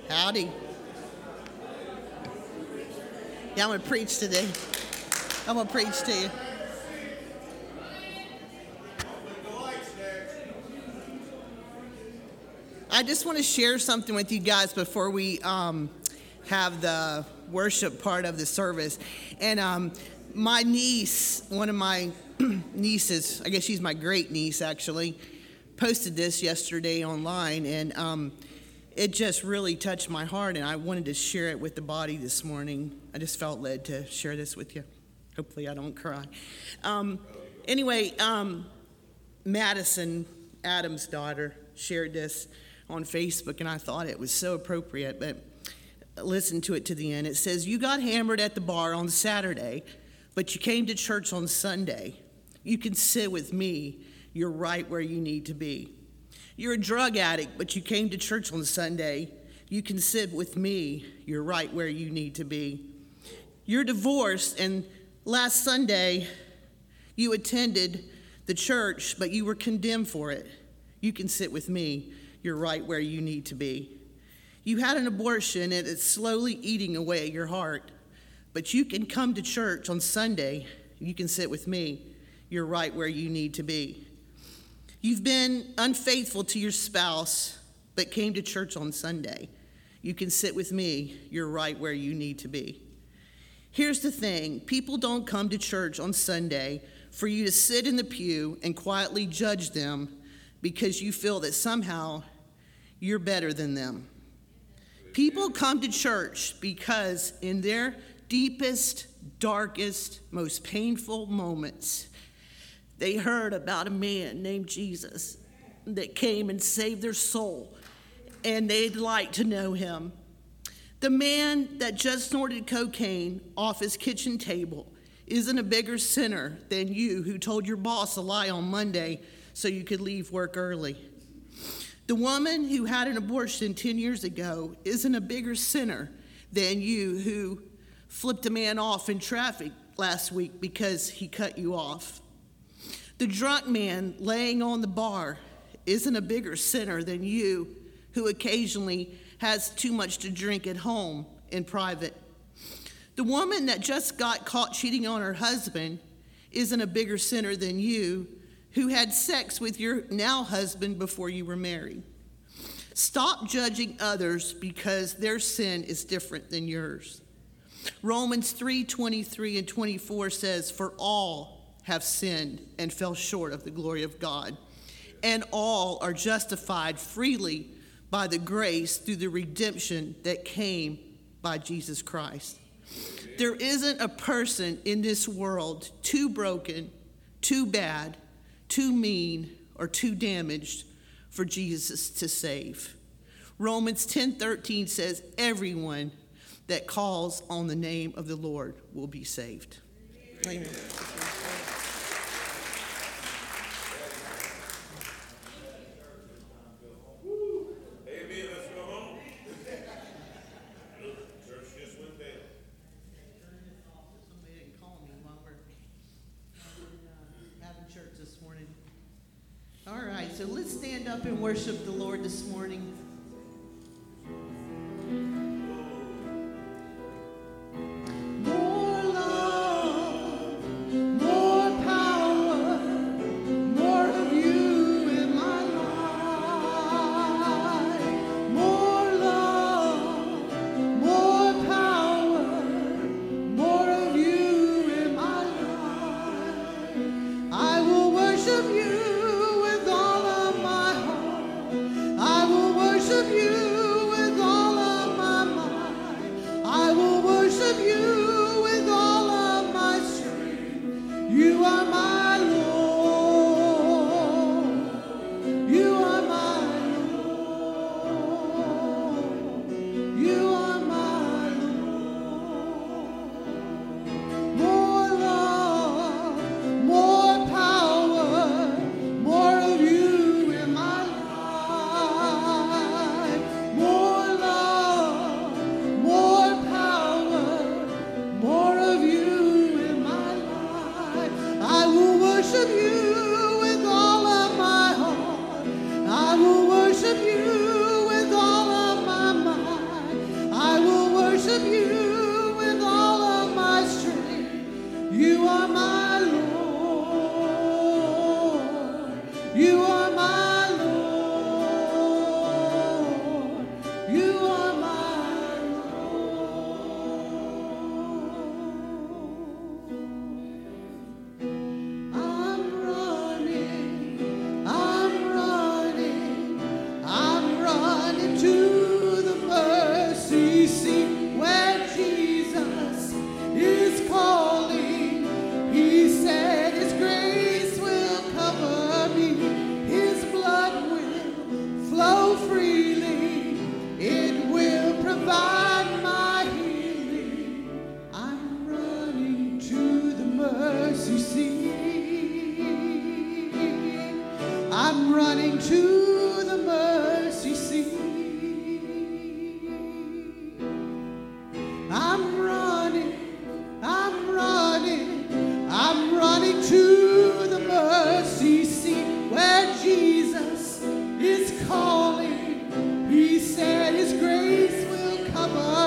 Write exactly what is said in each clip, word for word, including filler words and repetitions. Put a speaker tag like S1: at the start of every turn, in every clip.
S1: Howdy. Yeah, I'm going to preach today. I'm going to preach to you. I just want to share something with you guys before we um, have the worship part of the service. And um, my niece, one of my nieces, I guess she's my great niece actually, posted this yesterday online, and um, it just really touched my heart, and I wanted to share it with the body this morning. I just felt led to share this with you. Hopefully I don't cry. Um, anyway, um, Madison, Adam's daughter, shared this on Facebook, and I thought it was so appropriate, but listen to it to the end. It says, "You got hammered at the bar on Saturday, but you came to church on Sunday. You can sit with me. You're right where you need to be. You're a drug addict, but you came to church on Sunday. You can sit with me. You're right where you need to be. You're divorced, and last Sunday you attended the church, but you were condemned for it. You can sit with me. You're right where you need to be. You had an abortion, and it's slowly eating away at your heart, but you can come to church on Sunday. You can sit with me. You're right where you need to be. You've been unfaithful to your spouse, but came to church on Sunday. You can sit with me. You're right where you need to be. Here's the thing. People don't come to church on Sunday for you to sit in the pew and quietly judge them because you feel that somehow you're better than them. People come to church because in their deepest, darkest, most painful moments, they heard about a man named Jesus that came and saved their soul, and they'd like to know him. The man that just snorted cocaine off his kitchen table isn't a bigger sinner than you who told your boss a lie on Monday so you could leave work early. The woman who had an abortion ten years ago isn't a bigger sinner than you who flipped a man off in traffic last week because he cut you off. The drunk man laying on the bar isn't a bigger sinner than you who occasionally has too much to drink at home in private. The woman that just got caught cheating on her husband isn't a bigger sinner than you who had sex with your now husband before you were married. Stop judging others because their sin is different than yours. Romans three twenty-three and twenty-four says, "For all have sinned and fell short of the glory of God, and all are justified freely by the grace through the redemption that came by Jesus Christ." There isn't a person in this world too broken, too bad, too mean, or too damaged for Jesus to save. Romans ten thirteen says, "Everyone that calls on the name of the Lord will be saved." Amen. All right, so let's stand up and worship the Lord this morning. More love, more power, more of you in my life. More love, more power, more of you in my life. I will worship you. I will worship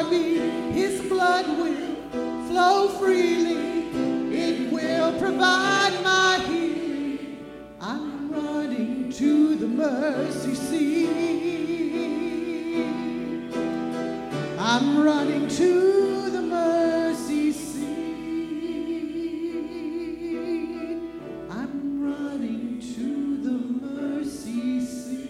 S2: my feet. His blood will flow freely. It will provide my healing. I'm running to the mercy seat. I'm running to the mercy seat. I'm running to the mercy seat.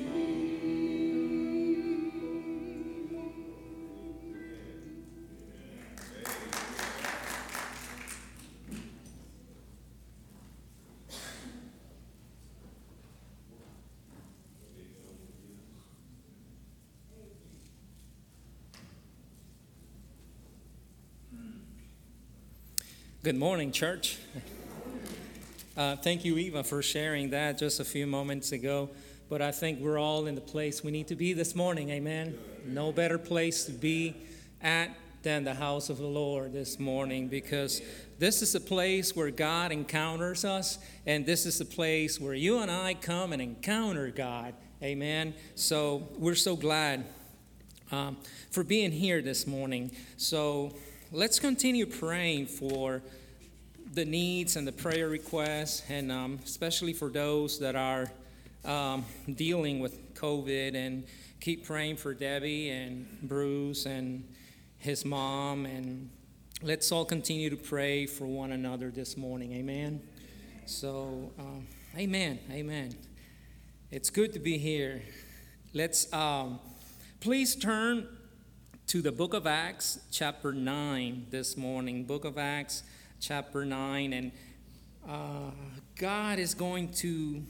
S3: Good morning, church. Uh, thank you, Eva, for sharing that just a few moments ago. But I think we're all in the place we need to be this morning, amen? No better place to be at than the house of the Lord this morning, because this is a place where God encounters us, and this is a place where you and I come and encounter God, amen? So we're so glad um, for being here this morning. So let's continue praying for the needs and the prayer requests, and um, especially for those that are um, dealing with COVID, and keep praying for Debbie and Bruce and his mom, and let's all continue to pray for one another this morning, amen? So, um, amen, amen. It's good to be here. Let's um, please turn to the book of Acts, chapter nine this morning. Book of Acts, chapter nine. And uh, God is going to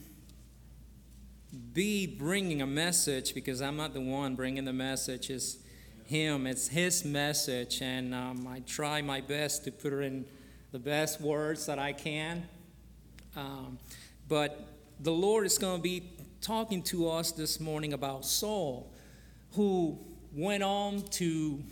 S3: be bringing a message, because I'm not the one bringing the message. It's Him. It's His message. And um, I try my best to put it in the best words that I can. Um, but the Lord is going to be talking to us this morning about Saul, who went on to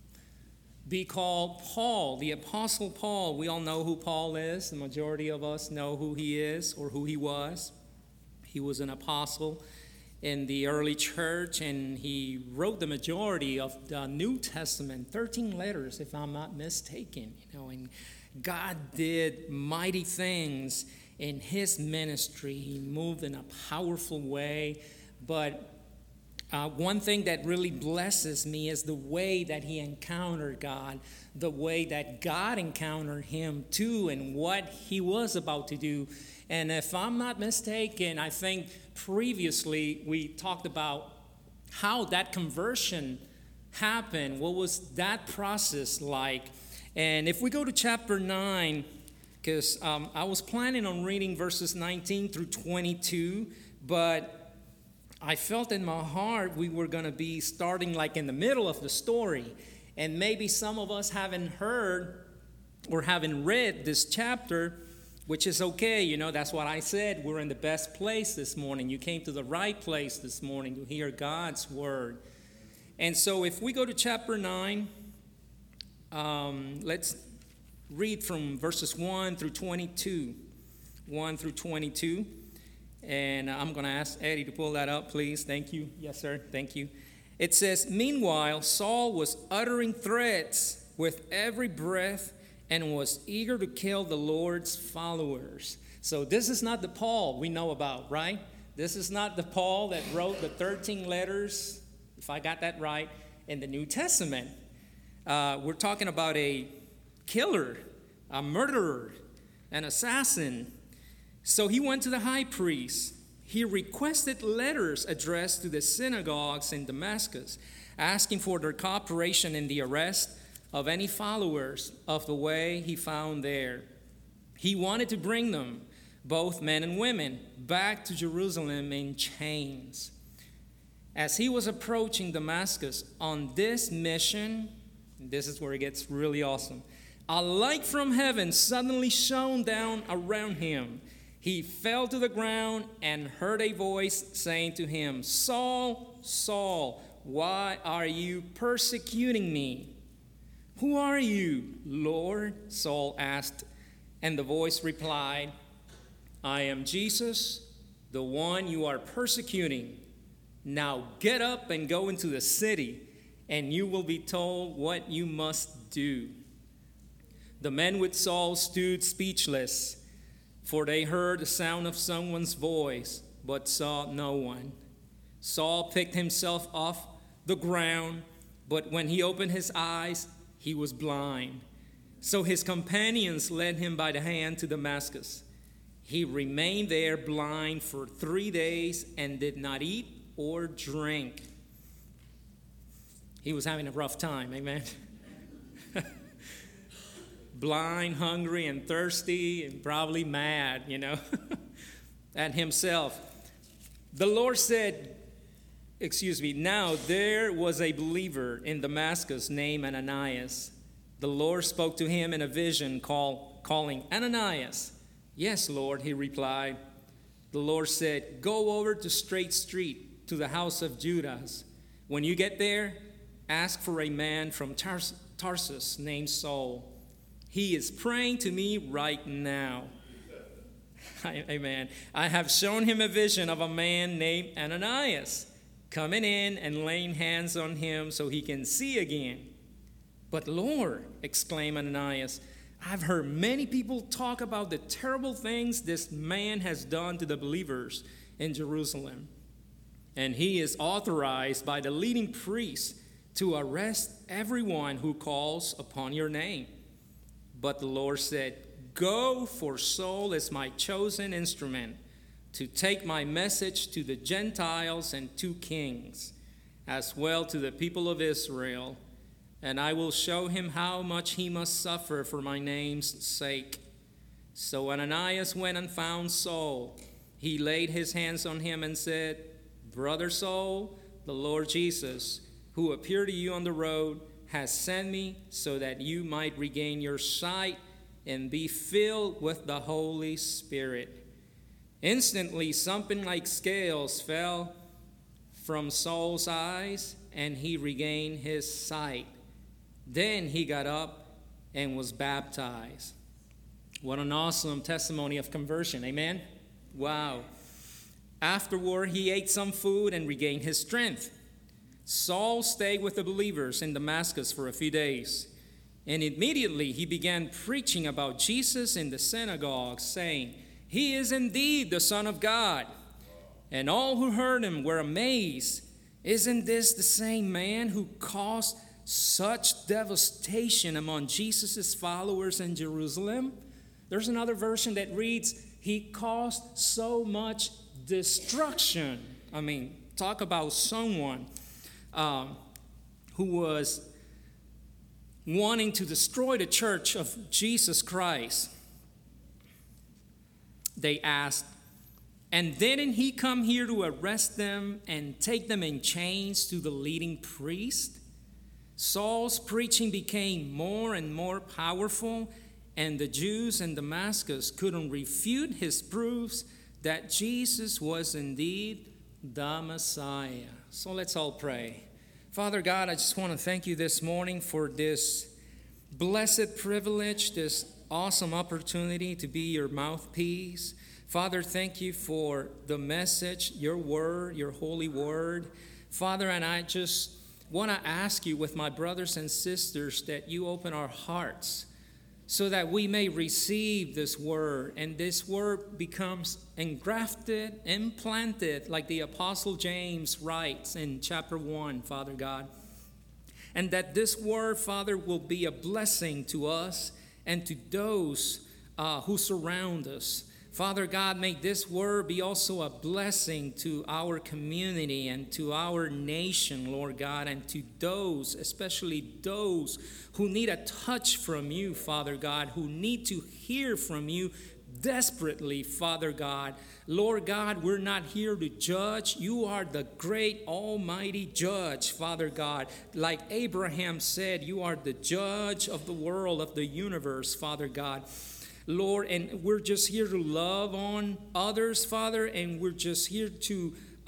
S3: be called Paul, the Apostle Paul. We all know who Paul is. The majority of us know who he is or who he was. He was an apostle in the early church, and he wrote the majority of the New Testament, thirteen letters, if I'm not mistaken. You know, and God did mighty things in his ministry. He moved in a powerful way, but Uh, one thing that really blesses me is the way that he encountered God, the way that God encountered him too, and what he was about to do. And if I'm not mistaken, I think previously we talked about how that conversion happened. What was that process like? And if we go to chapter nine, because um, I was planning on reading verses nineteen through twenty-two, but I felt in my heart we were going to be starting like in the middle of the story. And maybe some of us haven't heard or haven't read this chapter, which is okay. You know, that's what I said. We're in the best place this morning. You came to the right place this morning to hear God's word. And so if we go to chapter nine, um, let's read from verses one through twenty-two. one through twenty-two. And I'm going to ask Eddie to pull that up, please. Thank you. Yes, sir. Thank you. It says, "Meanwhile, Saul was uttering threats with every breath and was eager to kill the Lord's followers." So this is not the Paul we know about, right? This is not the Paul that wrote the thirteen letters, if I got that right, in the New Testament. Uh, we're talking about a killer, a murderer, an assassin. So he went to the high priest. He requested letters addressed to the synagogues in Damascus, asking for their cooperation in the arrest of any followers of the way he found there. He wanted to bring them, both men and women, back to Jerusalem in chains. As he was approaching Damascus on this mission, this is where it gets really awesome, a light from heaven suddenly shone down around him. He fell to the ground and heard a voice saying to him, "Saul, Saul, why are you persecuting me?" "Who are you, Lord?" Saul asked. And the voice replied, "I am Jesus, the one you are persecuting. Now get up and go into the city, and you will be told what you must do." The men with Saul stood speechless, for they heard the sound of someone's voice, but saw no one. Saul picked himself off the ground, but when he opened his eyes, he was blind. So his companions led him by the hand to Damascus. He remained there blind for three days and did not eat or drink. He was having a rough time, amen? Blind, hungry, and thirsty, and probably mad, you know, at himself. The Lord said, excuse me, now there was a believer in Damascus named Ananias. The Lord spoke to him in a vision, call, calling, "Ananias." "Yes, Lord," he replied. The Lord said, "Go over to Straight Street to the house of Judas. When you get there, ask for a man from Tars- Tarsus named Saul. He is praying to me right now." Amen. "I have shown him a vision of a man named Ananias coming in and laying hands on him so he can see again." "But Lord," exclaimed Ananias, "I've heard many people talk about the terrible things this man has done to the believers in Jerusalem. And he is authorized by the leading priests to arrest everyone who calls upon your name." But the Lord said, "Go, for Saul is my chosen instrument to take my message to the Gentiles and to kings, as well to the people of Israel. And I will show him how much he must suffer for my name's sake." So Ananias went and found Saul. He laid his hands on him and said, "Brother Saul, the Lord Jesus, who appeared to you on the road, has sent me so that you might regain your sight and be filled with the Holy Spirit." Instantly, something like scales fell from Saul's eyes, and he regained his sight. Then he got up and was baptized. What an awesome testimony of conversion, amen? Wow. Afterward, he ate some food and regained his strength. Saul stayed with the believers in Damascus for a few days, and immediately he began preaching about Jesus in the synagogue, saying, "He is indeed the Son of God." And all who heard him were amazed. "Isn't this the same man who caused such devastation among Jesus' followers in Jerusalem?" There's another version that reads, "He caused so much destruction." I mean, talk about someone um, who was wanting to destroy the church of Jesus Christ. They asked, "And didn't he come here to arrest them and take them in chains to the leading priest?" Saul's preaching became more and more powerful, and the Jews in Damascus couldn't refute his proofs that Jesus was indeed the Messiah. So let's all pray. Father God, I just want to thank you this morning for this blessed privilege, this awesome opportunity to be your mouthpiece. Father, thank you for the message, your word, your holy word. Father, and I just want to ask you with my brothers and sisters that you open our hearts so that we may receive this word, and this word becomes engrafted, implanted, like the Apostle James writes in chapter one, Father God. And that this word, Father, will be a blessing to us and to those uh, who surround us. Father God, may this word be also a blessing to our community and to our nation, Lord God, and to those, especially those who need a touch from you, Father God, who need to hear from you desperately, Father God. Lord God, we're not here to judge. You are the great almighty judge, Father God. Like Abraham said, you are the judge of the world, of the universe, Father God. Lord, and we're just here to love on others, Father, and we're just here to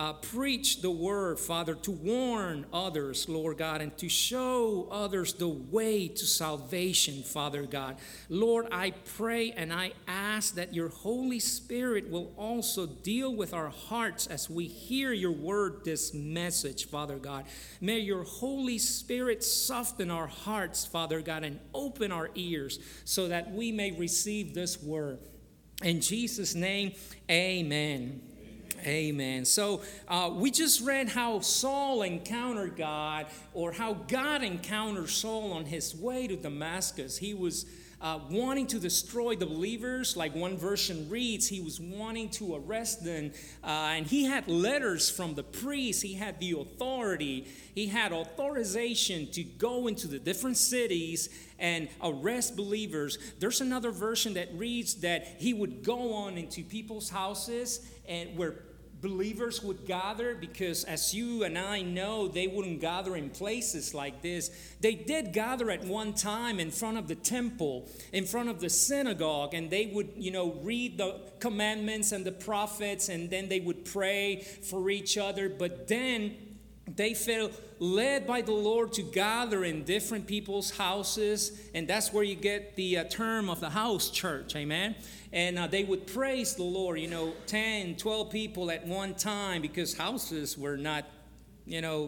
S3: uh, preach the word, Father, to warn others, Lord God, and to show others the way to salvation, Father God. Lord, I pray and I ask that your Holy Spirit will also deal with our hearts as we hear your word, this message, Father God. May your Holy Spirit soften our hearts, Father God, and open our ears so that we may receive this word. In Jesus' name, amen. Amen. So uh, we just read how Saul encountered God, or how God encountered Saul on his way to Damascus. He was uh, wanting to destroy the believers. Like one version reads, he was wanting to arrest them. Uh, and he had letters from the priests. He had the authority. He had authorization to go into the different cities and arrest believers. There's another version that reads that he would go on into people's houses and where believers would gather, because as you and I know, they wouldn't gather in places like this. They did gather at one time in front of the temple, in front of the synagogue, and they would, you know, read the commandments and the prophets, and then they would pray for each other. But then they felt led by the Lord to gather in different people's houses, and that's where you get the uh, term of the house church, amen? And uh, they would praise the Lord, you know, ten, twelve people at one time, because houses were not, you know,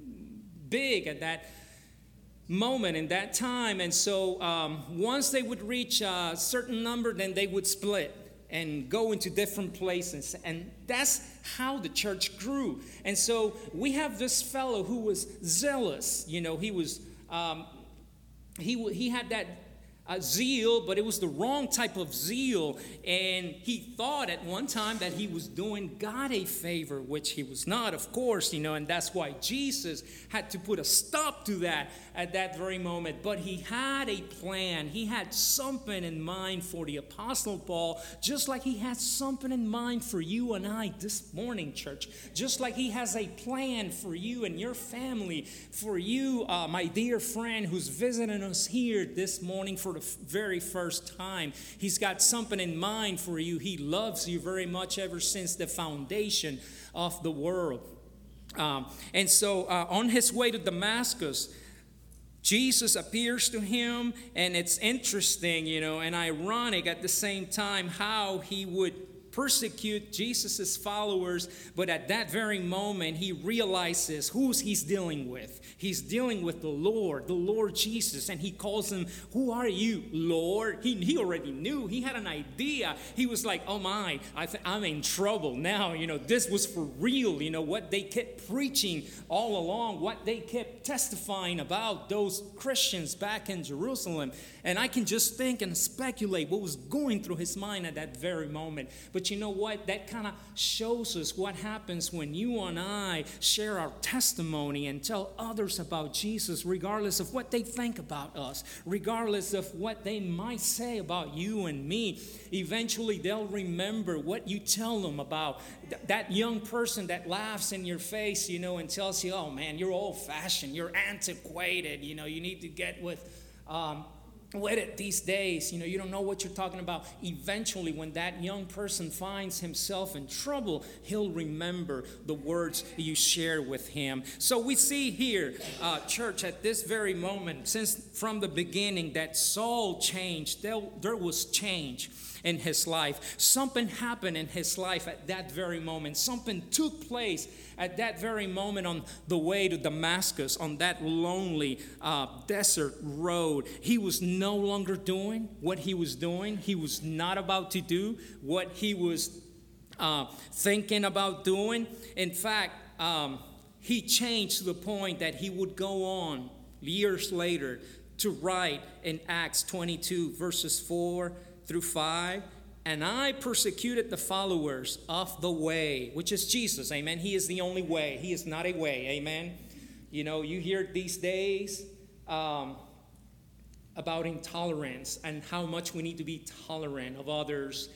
S3: big at that moment in that time. And so um, once they would reach a certain number, then they would split and go into different places. And that's how the church grew. And so we have this fellow who was zealous. You know, he was, um, he, he had that uh, zeal, but it was the wrong type of zeal. And he thought at one time that he was doing God a favor, which he was not, of course, you know, and that's why Jesus had to put a stop to that at that very moment. But he had a plan. He had something in mind for the Apostle Paul, just like he has something in mind for you and I this morning, church. Just like he has a plan for you and your family, for you, uh, my dear friend who's visiting us here this morning for the very first time. He's got something in mind for you. He loves you very much ever since the foundation of the world. Um, and so uh, on his way to Damascus, Jesus appears to him, and it's interesting, you know, and ironic at the same time how he would persecute Jesus' followers, but at that very moment he realizes who he's dealing with. He's dealing with the Lord, the Lord Jesus, and he calls him, "Who are you, Lord?" He, he already knew. He had an idea. He was like, oh my, I th- I'm in trouble now. You know, this was for real. You know, what they kept preaching all along, what they kept testifying about those Christians back in Jerusalem. And I can just think and speculate what was going through his mind at that very moment. But you know what? That kind of shows us what happens when you and I share our testimony and tell others about Jesus, regardless of what they think about us, regardless of what they might say about you and me. Eventually, they'll remember what you tell them about th- that young person that laughs in your face, you know, and tells you, oh man, you're old-fashioned, you're antiquated, you know, you need to get with... Um, with it these days, you know, you don't know what you're talking about. Eventually, when that young person finds himself in trouble, he'll remember the words you shared with him. So we see here, uh, church, at this very moment, since from the beginning that Saul changed, there, there was change in his life. Something happened in his life at that very moment. Something took place at that very moment on the way to Damascus, on that lonely uh, desert road. He was no longer doing what he was doing. He was not about to do what he was uh, thinking about doing. In fact, um, he changed to the point that he would go on years later to write in Acts twenty-two, verses four through five. And I persecuted the followers of the way, which is Jesus, amen. He is the only way. He is not a way, amen. You know, you hear these days um, about intolerance and how much we need to be tolerant of others.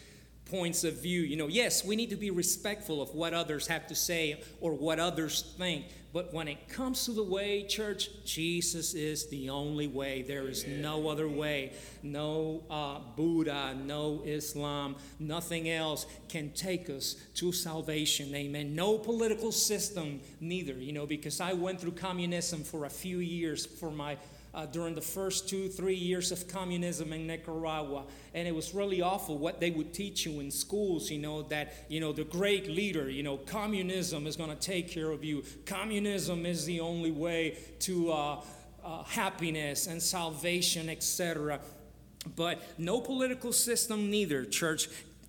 S3: points of view. You know, yes, we need to be respectful of what others have to say or what others think. But when it comes to the way, church, Jesus is the only way. There is no other way. No uh, Buddha, no Islam, nothing else can take us to salvation. Amen. No political system neither, you know, because I went through communism for a few years for my Uh, during the first two, three years of communism in Nicaragua. And it was really awful what they would teach you in schools, you know, that, you know, the great leader, you know, communism is going to take care of you. Communism is the only way to uh, uh, happiness and salvation, et cetera. But no political system neither, church,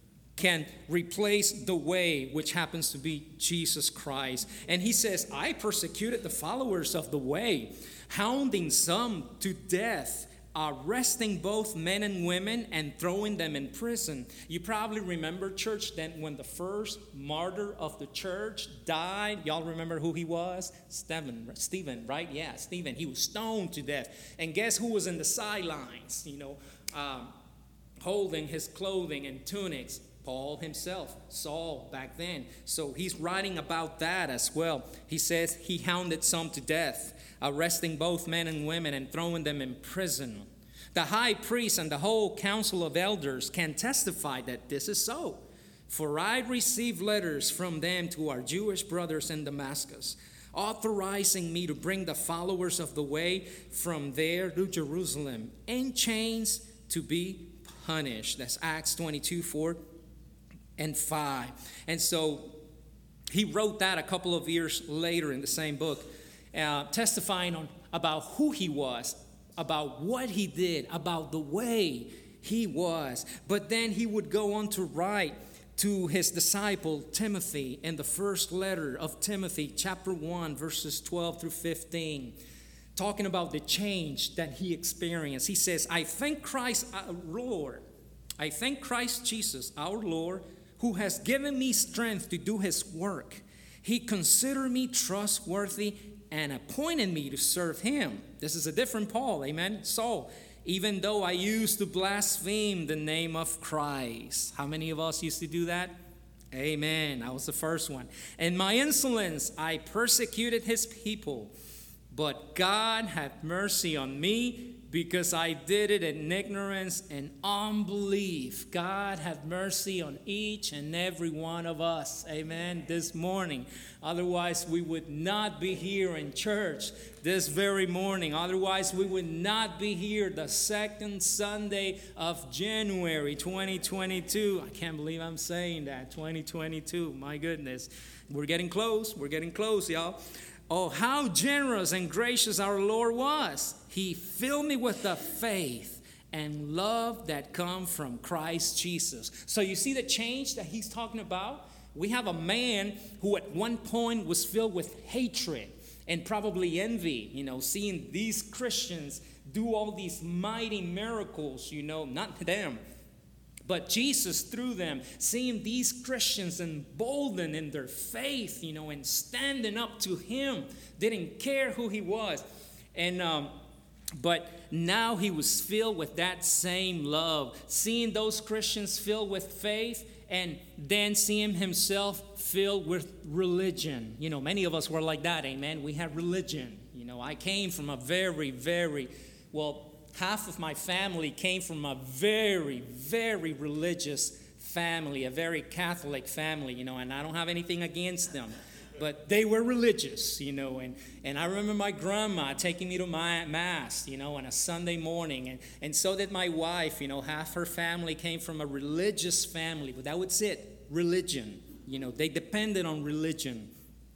S3: can replace the way, which happens to be Jesus Christ. And he says, I persecuted the followers of the way, hounding some to death, arresting both men and women and throwing them in prison. You probably remember, church, that when the first martyr of the church died, y'all remember who he was? Stephen, Stephen, right? Yeah, Stephen. He was stoned to death. And guess who was in the sidelines, you know, um, holding his clothing and tunics? Paul himself, Saul back then. So he's writing about that as well. He says he hounded some to death, arresting both men and women and throwing them in prison. The high priest and the whole council of elders can testify that this is so. For I received letters from them to our Jewish brothers in Damascus, authorizing me to bring the followers of the way from there to Jerusalem in chains to be punished. That's Acts twenty-two, four and five. And so he wrote that a couple of years later in the same book, uh, testifying on about who he was, about what he did, about the way he was. But then he would go on to write to his disciple Timothy in the first letter of Timothy, chapter one, verses twelve through fifteen, talking about the change that he experienced. He says, I thank Christ our Lord, I thank Christ Jesus our Lord, who has given me strength to do his work. He considered me trustworthy and appointed me to serve him. This is a different Paul, amen? Saul, even though I used to blaspheme the name of Christ. How many of us used to do that? Amen. I was the first one. In my insolence, I persecuted his people. But God had mercy on me because I did it in ignorance and unbelief. God have mercy on each and every one of us, amen, this morning. Otherwise, we would not be here in church this very morning. Otherwise, we would not be here the second Sunday of January twenty twenty-two. I can't believe I'm saying that, twenty twenty-two. My goodness. We're getting close. We're getting close, y'all. Oh, how generous and gracious our Lord was. He filled me with the faith and love that come from Christ Jesus. So you see the change that he's talking about? We have a man who at one point was filled with hatred and probably envy, you know, seeing these Christians do all these mighty miracles, you know, not them, but Jesus through them, seeing these Christians emboldened in their faith, you know, and standing up to him, didn't care who he was. And, um, but now he was filled with that same love, seeing those Christians filled with faith and then seeing himself filled with religion. You know, many of us were like that, amen. We had religion. You know, I came from a very, very, well, half of my family came from a very, very religious family, a very Catholic family, you know, and I don't have anything against them. But they were religious, you know, and, and I remember my grandma taking me to my mass, you know, on a Sunday morning. And, and so did my wife, you know, half her family came from a religious family. But that was it, religion. You know, they depended on religion.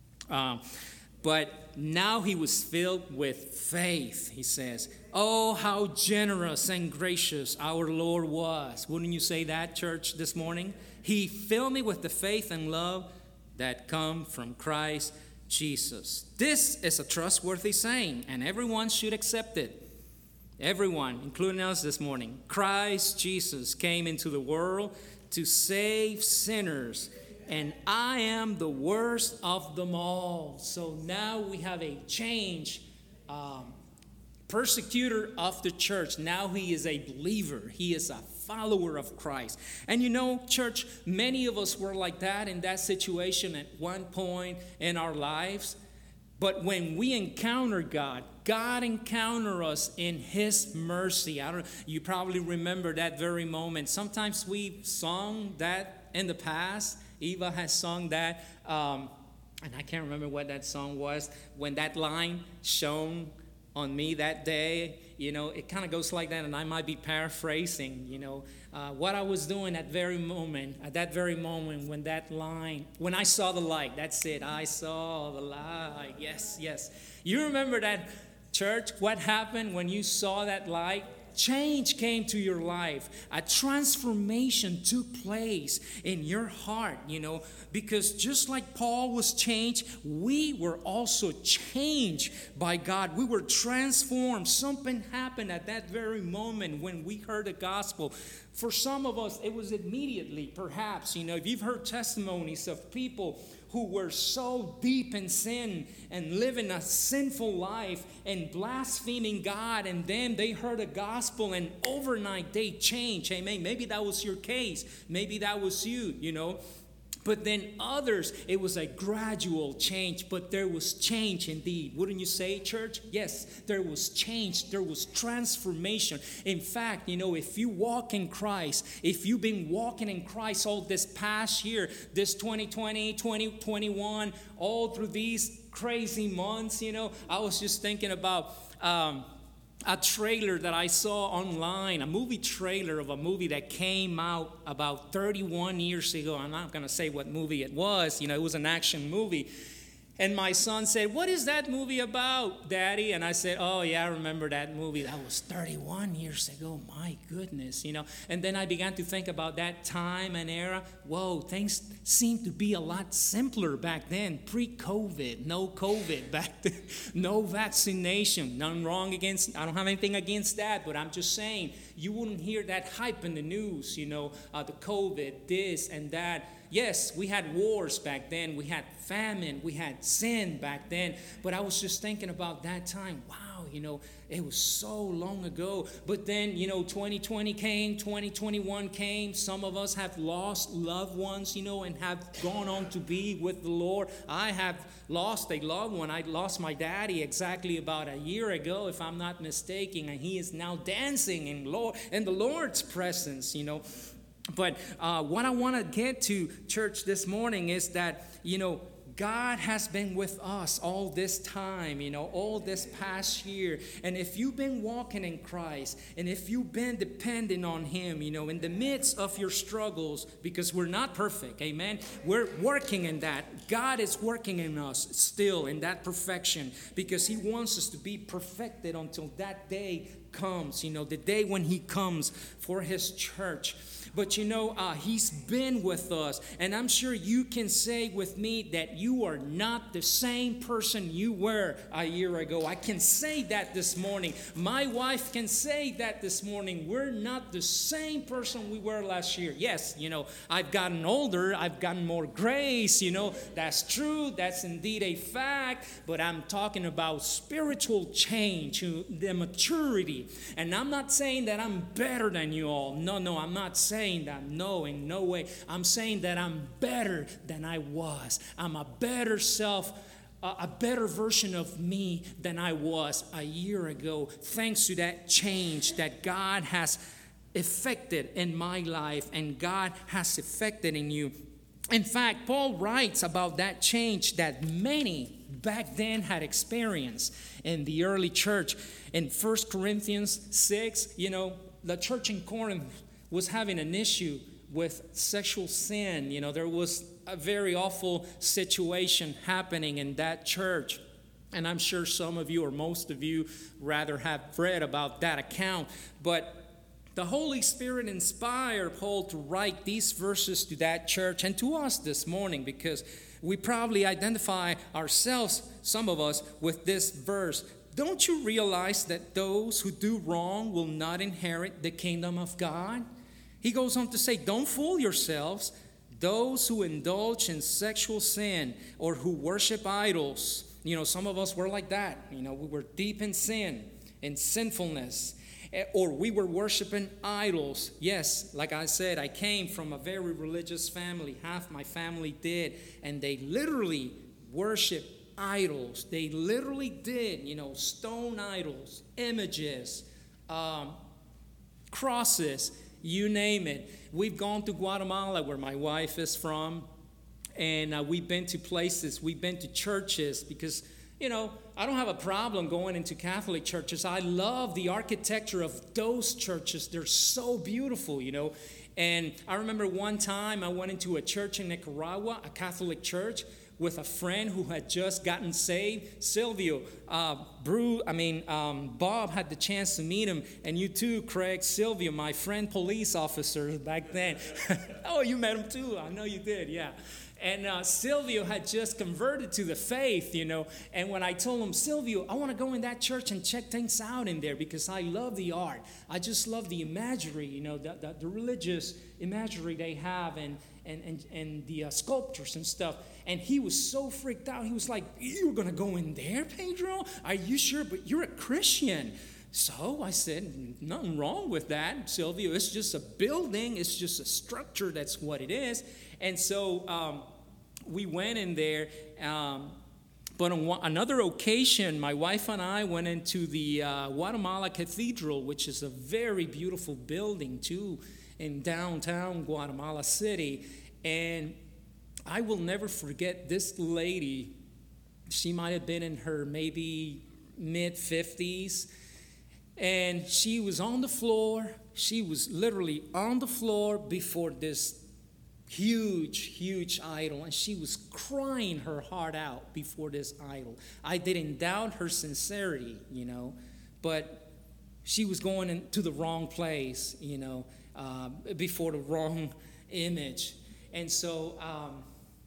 S3: Um, but now he was filled with faith, he says. Oh, how generous and gracious our Lord was. Wouldn't you say that, church, this morning? He filled me with the faith and love that come from Christ Jesus. This is a trustworthy saying, and everyone should accept it. Everyone, including us this morning. Christ Jesus came into the world to save sinners, and I am the worst of them all. So now we have a change. Um, persecutor of the church. Now he is a believer. He is a follower of Christ. And you know, church, many of us were like that in that situation at one point in our lives. But when we encounter God, God encounter us in His mercy. I don't. You probably remember that very moment. Sometimes we've sung that in the past. Eva has sung that, um, and I can't remember what that song was. When that line shone on me that day, you know, it kind of goes like that, and I might be paraphrasing, you know, uh, what I was doing at very moment, at that very moment when that line, when I saw the light, that's it, I saw the light, yes, yes. You remember that, church, what happened when you saw that light? Change came to your life. A transformation took place in your heart, you know, because just like Paul was changed, we were also changed by God. We were transformed. Something happened at that very moment when we heard the gospel. For some of us, it was immediately, perhaps, you know, if you've heard testimonies of people who were so deep in sin and living a sinful life and blaspheming God, and then they heard a gospel and overnight they changed. Amen. Maybe that was your case. Maybe that was you, you know. But then others, it was a gradual change, but there was change indeed. Wouldn't you say, church? Yes, there was change. There was transformation. In fact, you know, if you walk in Christ, if you've been walking in Christ all this past year, this twenty twenty, twenty twenty-one, all through these crazy months, you know, I was just thinking about um, a trailer that I saw online, a movie trailer of a movie that came out about thirty-one years ago. I'm not going to say what movie it was. You know, it was an action movie. And my son said, "What is that movie about, Daddy?" And I said, "Oh, yeah, I remember that movie. That was thirty-one years ago. My goodness, you know." And then I began to think about that time and era. Whoa, things seemed to be a lot simpler back then, pre-COVID, no COVID back then, no vaccination. Nothing wrong against, I don't have anything against that, but I'm just saying, you wouldn't hear that hype in the news, you know, uh, the COVID, this and that. Yes, we had wars back then. We had famine. We had sin back then. But I was just thinking about that time. Wow, you know, it was so long ago. But then, you know, twenty twenty came, twenty twenty-one came. Some of us have lost loved ones, you know, and have gone on to be with the Lord. I have lost a loved one. I lost my daddy exactly about a year ago, if I'm not mistaken. And he is now dancing in, Lord, in the Lord's presence, you know. But uh, what I want to get to, church, this morning is that, you know, God has been with us all this time, you know, all this past year. And if you've been walking in Christ, and if you've been dependent on Him, you know, in the midst of your struggles, because we're not perfect, amen? We're working in that. God is working in us still in that perfection, because He wants us to be perfected until that day comes, you know, the day when He comes for His church. But you know, uh, He's been with us. And I'm sure you can say with me that you are not the same person you were a year ago. I can say that this morning. My wife can say that this morning. We're not the same person we were last year. Yes, you know, I've gotten older. I've gotten more grace. You know, that's true. That's indeed a fact. But I'm talking about spiritual change, the maturity. And I'm not saying that I'm better than you all. No, no, I'm not saying that. No, in no way. I'm saying that I'm better than I was. I'm a better self, uh, a better version of me than I was a year ago, thanks to that change that God has effected in my life and God has effected in you. In fact, Paul writes about that change that many back then had experienced in the early church. In First Corinthians six, you know, the church in Corinth was having an issue with sexual sin. You know, there was a very awful situation happening in that church. And I'm sure some of you or most of you rather have read about that account. But the Holy Spirit inspired Paul to write these verses to that church and to us this morning, because we probably identify ourselves, some of us, with this verse. Don't you realize that those who do wrong will not inherit the kingdom of God? He goes on to say, don't fool yourselves. Those who indulge in sexual sin or who worship idols, you know, some of us were like that. You know, we were deep in sin, in sinfulness. Or we were worshiping idols. Yes, like I said, I came from a very religious family. Half my family did. And they literally worship idols. They literally did, you know, stone idols, images, um, crosses, you name it. We've gone to Guatemala, where my wife is from, and uh, we've been to places, we've been to churches, because, you know, I don't have a problem going into Catholic churches. I love the architecture of those churches. They're so beautiful, you know. And I remember one time I went into a church in Nicaragua, a Catholic church, with a friend who had just gotten saved. Silvio, uh, Brew, I mean, um, Bob had the chance to meet him, and you too, Craig. Silvio, my friend police officer back then. Oh, you met him too. I know you did, yeah. And uh, Silvio had just converted to the faith, you know. And when I told him, Silvio, I want to go in that church and check things out in there because I love the art. I just love the imagery, you know, the, the, the religious imagery they have, and and and, and the uh, sculptures and stuff. And he was so freaked out. He was like, you're going to go in there, Pedro? Are you sure? But you're a Christian. So I said, nothing wrong with that, Silvio. It's just a building. It's just a structure. That's what it is. And so um, we went in there. Um, but on one, another occasion, my wife and I went into the uh, Guatemala Cathedral, which is a very beautiful building, too, in downtown Guatemala City. And I will never forget this lady. She might have been in her maybe mid-fifties. And she was on the floor. She was literally on the floor before this huge, huge idol. And she was crying her heart out before this idol. I didn't doubt her sincerity, you know. But she was going into the wrong place, you know, uh, before the wrong image. And so um,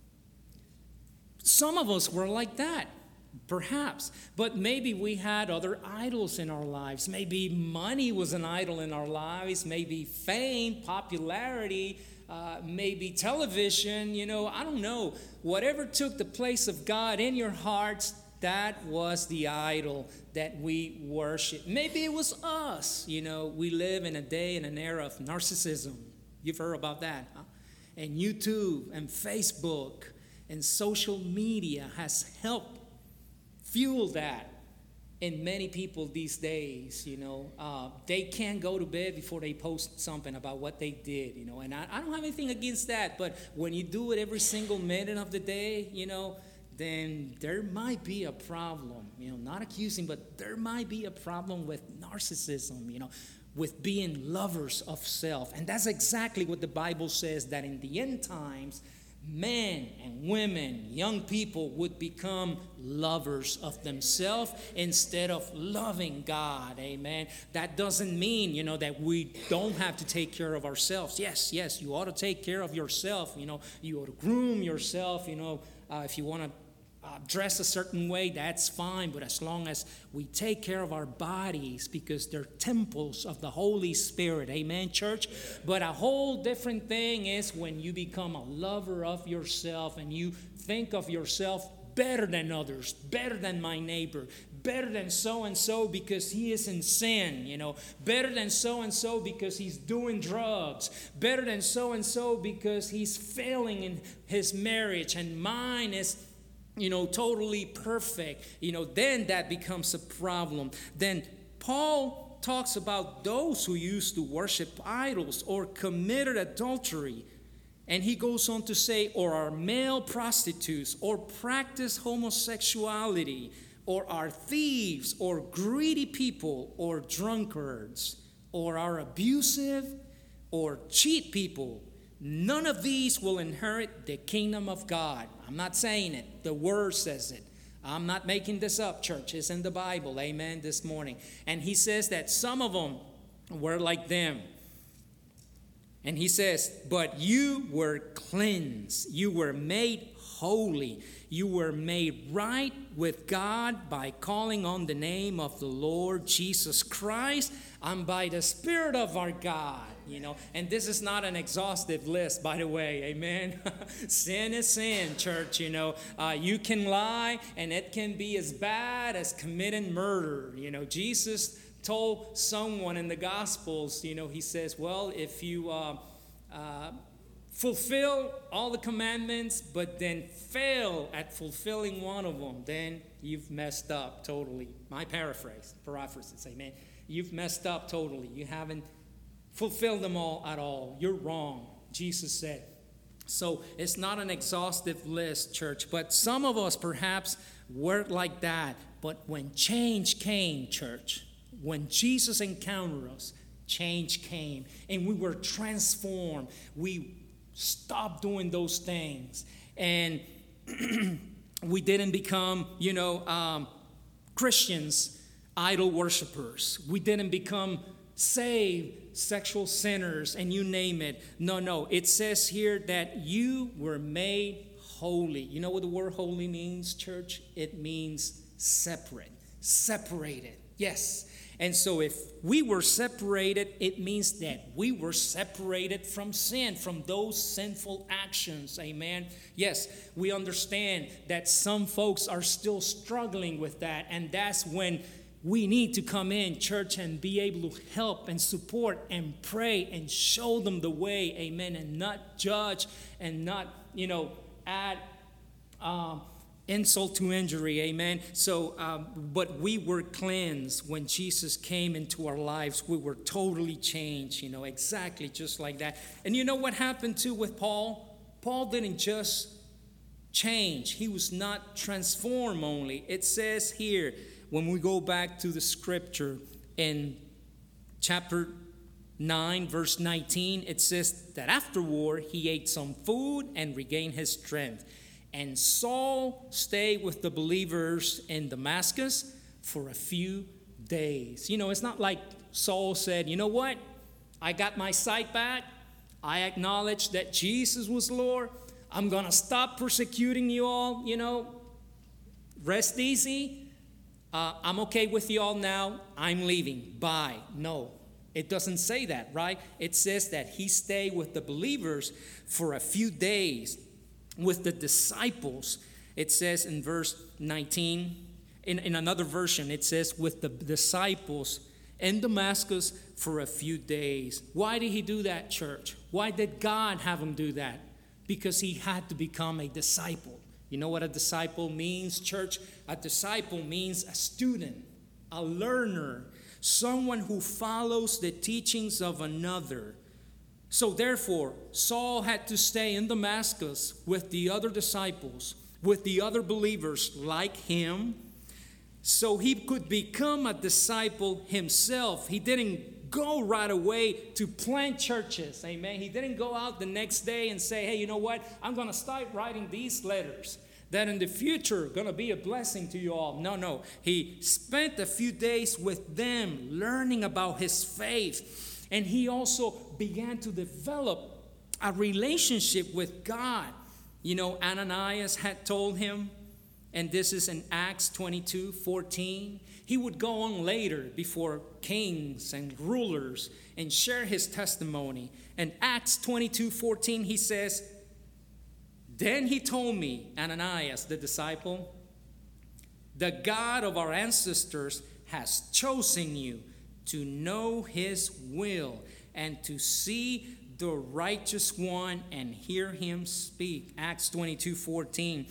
S3: some of us were like that. Perhaps, but maybe we had other idols in our lives. Maybe money was an idol in our lives. Maybe fame, popularity, uh, maybe television, you know, I don't know. Whatever took the place of God in your hearts, that was the idol that we worship. Maybe it was us, you know. We live in a day and an era of narcissism. You've heard about that, huh? And YouTube and Facebook and social media has helped fuel that in many people these days, you know. Uh, they can't go to bed before they post something about what they did, you know. And I, I don't have anything against that, but when you do it every single minute of the day, you know, then there might be a problem, you know, not accusing, but there might be a problem with narcissism, you know, with being lovers of self. And that's exactly what the Bible says, that in the end times, men and women, young people would become lovers of themselves instead of loving God. Amen. That doesn't mean, you know, that we don't have to take care of ourselves. Yes, yes, you ought to take care of yourself. You know, you ought to groom yourself. You know, uh, if you want to Uh, dress a certain way, that's fine, but as long as we take care of our bodies, because they're temples of the Holy Spirit, amen, church? But a whole different thing is when you become a lover of yourself and you think of yourself better than others, better than my neighbor, better than so-and-so because he is in sin, you know, better than so-and-so because he's doing drugs, better than so-and-so because he's failing in his marriage, and mine is, you know, totally perfect, you know, then that becomes a problem. Then Paul talks about those who used to worship idols or committed adultery. And he goes on to say, or are male prostitutes, or practice homosexuality, or are thieves, or greedy people, or drunkards, or are abusive, or cheat people. None of these will inherit the kingdom of God. I'm not saying it. The word says it. I'm not making this up, church. It's in the Bible. Amen, this morning. And he says that some of them were like them. And he says, but you were cleansed. You were made holy. You were made right with God by calling on the name of the Lord Jesus Christ and by the Spirit of our God. You know, and this is not an exhaustive list, by the way, amen. Sin is sin, church, you know. Uh, you can lie, and it can be as bad as committing murder. You know, Jesus told someone in the Gospels, you know, he says, well, if you uh, uh, fulfill all the commandments, but then fail at fulfilling one of them, then you've messed up totally. My paraphrase, paraphrases, amen. You've messed up totally. You haven't fulfilled them all at all. You're wrong, Jesus said. So it's not an exhaustive list, church, but some of us perhaps weren't like that. But when change came, church, when Jesus encountered us, change came, and we were transformed. We stopped doing those things, and we didn't become, you know, um, Christians, idol worshipers. We didn't become saved sexual sinners, and you name it. No, no. It says here that you were made holy. You know what the word holy means, church? It means separate, separated. Yes. And so if we were separated, it means that we were separated from sin, from those sinful actions. Amen. Yes, we understand that some folks are still struggling with that, and that's when we need to come in, church, and be able to help and support and pray and show them the way, amen, and not judge and not, you know, add um, insult to injury, amen. So, um, but we were cleansed when Jesus came into our lives. We were totally changed, you know, exactly just like that. And you know what happened too with Paul? Paul didn't just change. He was not transformed only. It says here, when we go back to the scripture in chapter nine, verse nineteen, it says that afterward he ate some food and regained his strength. And Saul stayed with the believers in Damascus for a few days. You know, it's not like Saul said, you know what? I got my sight back. I acknowledge that Jesus was Lord. I'm going to stop persecuting you all. You know, rest easy. Uh, I'm okay with you all now. I'm leaving. Bye. No, it doesn't say that, right? It says that he stayed with the believers for a few days. With the disciples, it says in verse nineteen, in, in another version, it says with the disciples in Damascus for a few days. Why did he do that, church? Why did God have him do that? Because he had to become a disciple. You know what a disciple means, church? A disciple means a student, a learner, someone who follows the teachings of another. So therefore, Saul had to stay in Damascus with the other disciples, with the other believers like him, so he could become a disciple himself. He didn't go right away to plant churches, amen. He didn't go out the next day and say, hey, you know what? I'm going to start writing these letters that in the future are going to be a blessing to you all. No, no. He spent a few days with them learning about his faith. And he also began to develop a relationship with God. You know, Ananias had told him, and this is in Acts twenty-two fourteen, he would go on later before kings and rulers and share his testimony. And Acts twenty-two fourteen, he says, then he told me, Ananias, the disciple, the God of our ancestors has chosen you to know his will and to see the righteous one and hear him speak. Acts twenty-two fourteen.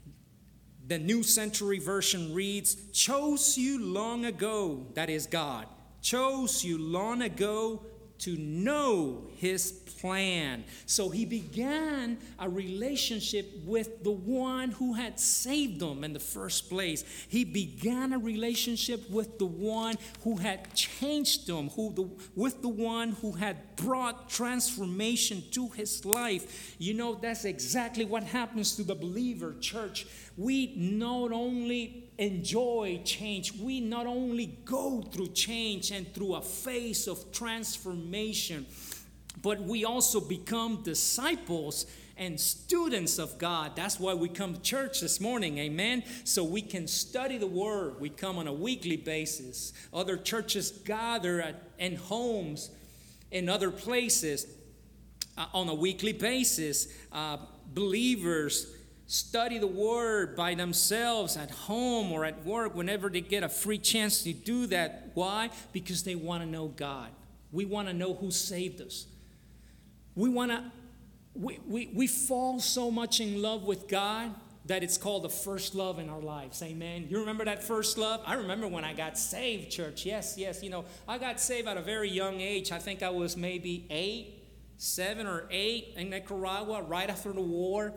S3: The New Century Version reads, chose you long ago, that is God, chose you long ago to know his plan. So he began a relationship with the one who had saved him in the first place. He began a relationship with the one who had changed him, who the, with the one who had brought transformation to his life. You know, that's exactly what happens to the believer, church. We not only enjoy change, we not only go through change and through a phase of transformation, but we also become disciples and students of God. That's why we come to church this morning, amen? So we can study the Word. We come on a weekly basis. Other churches gather at, in homes, in other places uh, on a weekly basis. Uh, believers study the Word by themselves at home or at work whenever they get a free chance to do that. Why? Because they want to know God. We want to know who saved us. We want to, we, we, we fall so much in love with God that it's called the first love in our lives. Amen. You remember that first love? I remember when I got saved, church. Yes, yes. You know, I got saved at a very young age. I think I was maybe eight, seven or eight in Nicaragua right after the war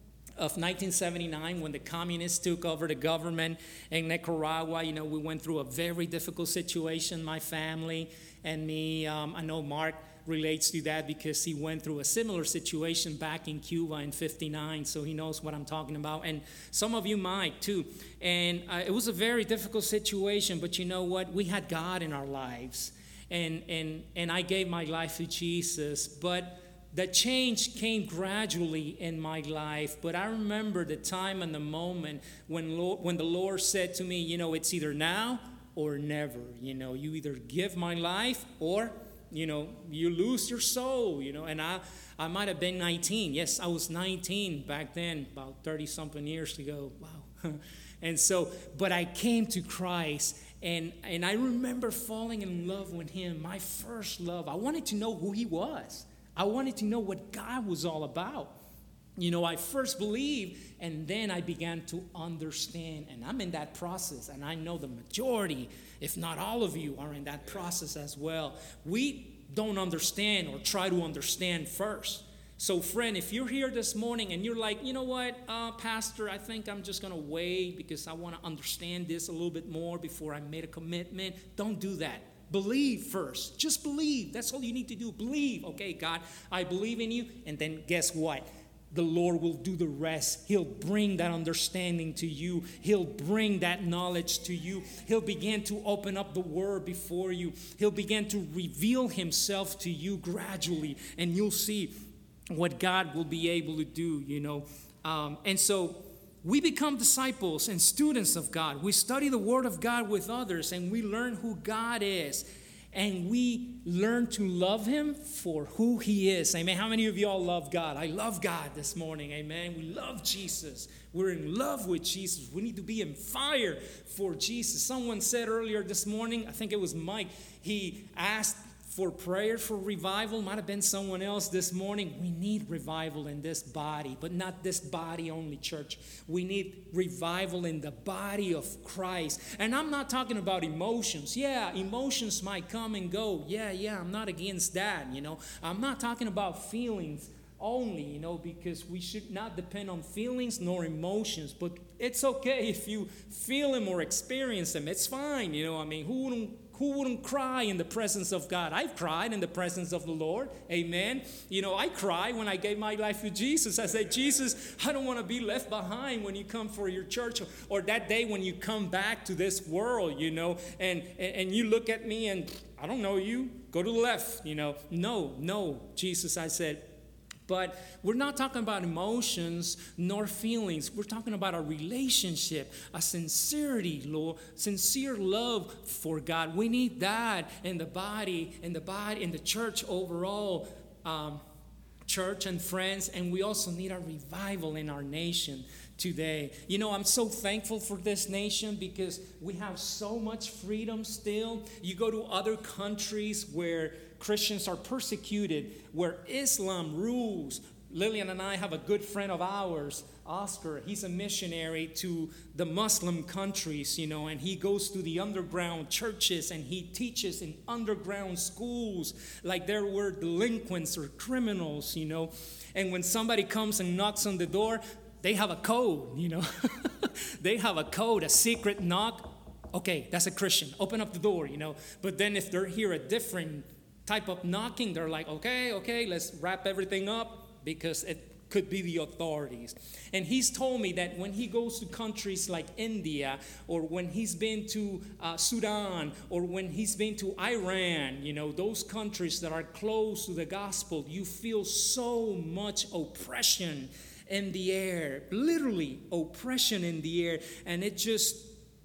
S3: of nineteen seventy-nine, when the communists took over the government in Nicaragua. You know, we went through a very difficult situation, my family and me. Um, I know Mark relates to that because he went through a similar situation back in Cuba in fifty-nine, so he knows what I'm talking about. And some of you might too. And uh, it was a very difficult situation, but you know what? We had God in our lives. And, and, and I gave my life to Jesus, but the change came gradually in my life. But I remember the time and the moment when, Lord, when the Lord said to me, you know, it's either now or never. You know, you either give my life or, you know, you lose your soul, you know. And I, I might have been nineteen. Yes, I was nineteen back then, about thirty-something years ago. Wow. And so, but I came to Christ, and, and I remember falling in love with Him, my first love. I wanted to know who He was. I wanted to know what God was all about. You know, I first believed, and then I began to understand. And I'm in that process, and I know the majority, if not all of you, are in that process as well. We don't understand or try to understand first. So, friend, if you're here this morning and you're like, you know what, uh, Pastor, I think I'm just going to wait because I want to understand this a little bit more before I made a commitment. Don't do that. Believe first. Just believe. That's all you need to do. Believe. Okay, God, I believe in you. And then guess what? The Lord will do the rest. He'll bring that understanding to you. He'll bring that knowledge to you. He'll begin to open up the Word before you. He'll begin to reveal Himself to you gradually. And you'll see what God will be able to do, you know. Um, and so we become disciples and students of God. We study the Word of God with others, and we learn who God is. And we learn to love Him for who He is. Amen. How many of y'all love God? I love God this morning. Amen. We love Jesus. We're in love with Jesus. We need to be in fire for Jesus. Someone said earlier this morning, I think it was Mike, he asked for prayer for revival. Might have been someone else this morning. We need revival in this body, but not this body only, church. We need revival in the body of Christ. And I'm not talking about emotions. Yeah, emotions might come and go. Yeah, yeah, I'm not against that, you know. I'm not talking about feelings only, you know, because we should not depend on feelings nor emotions. But it's okay if you feel them or experience them. It's fine, you know. I mean, who wouldn't Who wouldn't cry in the presence of God? I've cried in the presence of the Lord. Amen. You know, I cried when I gave my life to Jesus. I said, Jesus, I don't want to be left behind when you come for your church, or, or that day when you come back to this world, you know, and, and, and you look at me and I don't know you. Go to the left, you know. No, no, Jesus, I said. But we're not talking about emotions nor feelings. We're talking about a relationship, a sincerity, Lord, sincere love for God. We need that in the body, in the body, in the church overall, um, church and friends. And we also need a revival in our nation today. You know, I'm so thankful for this nation because we have so much freedom still. You go to other countries where Christians are persecuted, where Islam rules. Lillian and I have a good friend of ours, Oscar. He's a missionary to the Muslim countries, you know, and he goes to the underground churches and he teaches in underground schools like there were delinquents or criminals, you know. And when somebody comes and knocks on the door, they have a code, you know. They have a code, a secret knock. Okay, that's a Christian. Open up the door, you know. But then if they're here a different type of knocking, they're like, okay, okay, let's wrap everything up because it could be the authorities. And he's told me that when he goes to countries like India, or when he's been to uh, Sudan, or when he's been to Iran, you know, those countries that are close to the gospel, you feel so much oppression in the air, literally oppression in the air, and it just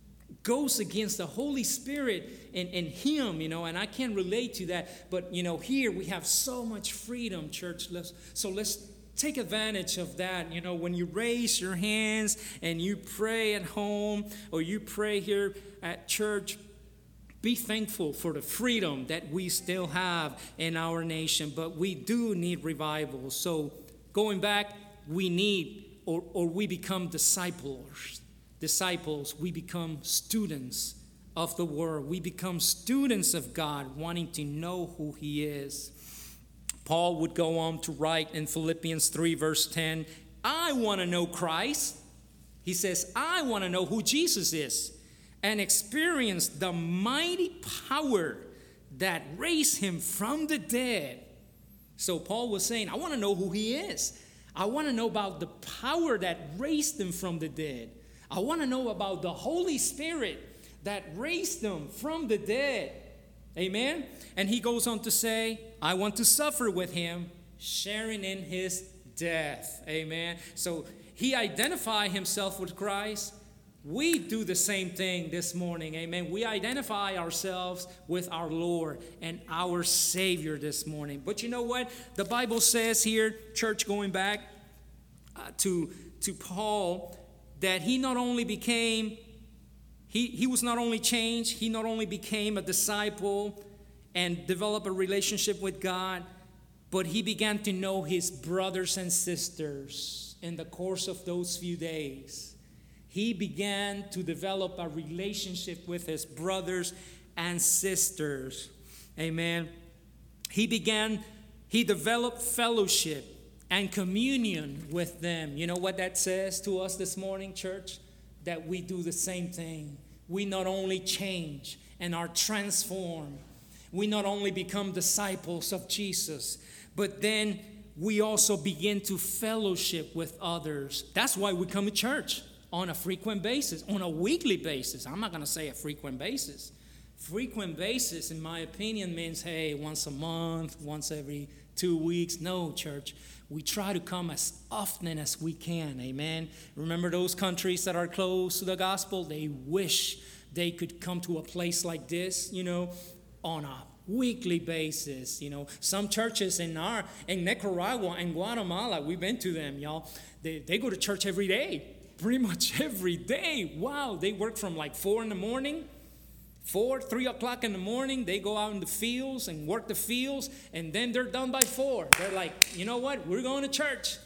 S3: goes against the Holy Spirit in, in Him, you know, and I can't relate to that. But, you know, here we have so much freedom, church. Let's, so let's take advantage of that. You know, when you raise your hands and you pray at home or you pray here at church, be thankful for the freedom that we still have in our nation. But we do need revival. So going back, we need, or, or we become disciples. Disciples, we become students of the Word. We become students of God, wanting to know who He is. Paul would go on to write in Philippians three, verse ten, I want to know Christ. He says, I want to know who Jesus is and experience the mighty power that raised Him from the dead. So Paul was saying, I want to know who He is. I want to know about the power that raised Him from the dead. I want to know about the Holy Spirit that raised Him from the dead. Amen? And he goes on to say, I want to suffer with Him, sharing in His death. Amen? So he identified himself with Christ. We do the same thing this morning. Amen? We identify ourselves with our Lord and our Savior this morning. But you know what? The Bible says here, church, going back uh, to, to Paul, that he not only became He, he was not only changed, he not only became a disciple and developed a relationship with God, but he began to know his brothers and sisters in the course of those few days. He began to develop a relationship with his brothers and sisters. Amen. He began, he developed fellowship and communion with them. You know what that says to us this morning, church? That we do the same thing. We not only change and are transformed, we not only become disciples of Jesus, but then we also begin to fellowship with others. That's why we come to church on a frequent basis, on a weekly basis. I'm not going to say a frequent basis. Frequent basis, in my opinion, means, hey, once a month, once every two weeks. No, church. We try to come as often as we can, amen? Remember those countries that are close to the gospel? They wish they could come to a place like this, you know, on a weekly basis. You know, some churches in our, in Nicaragua and Guatemala, we've been to them, y'all. They, they go to church every day, pretty much every day. Wow, they work from like four in the morning. Four, three o'clock in the morning, they go out in the fields and work the fields, and then they're done by four. They're like, you know what? We're going to church.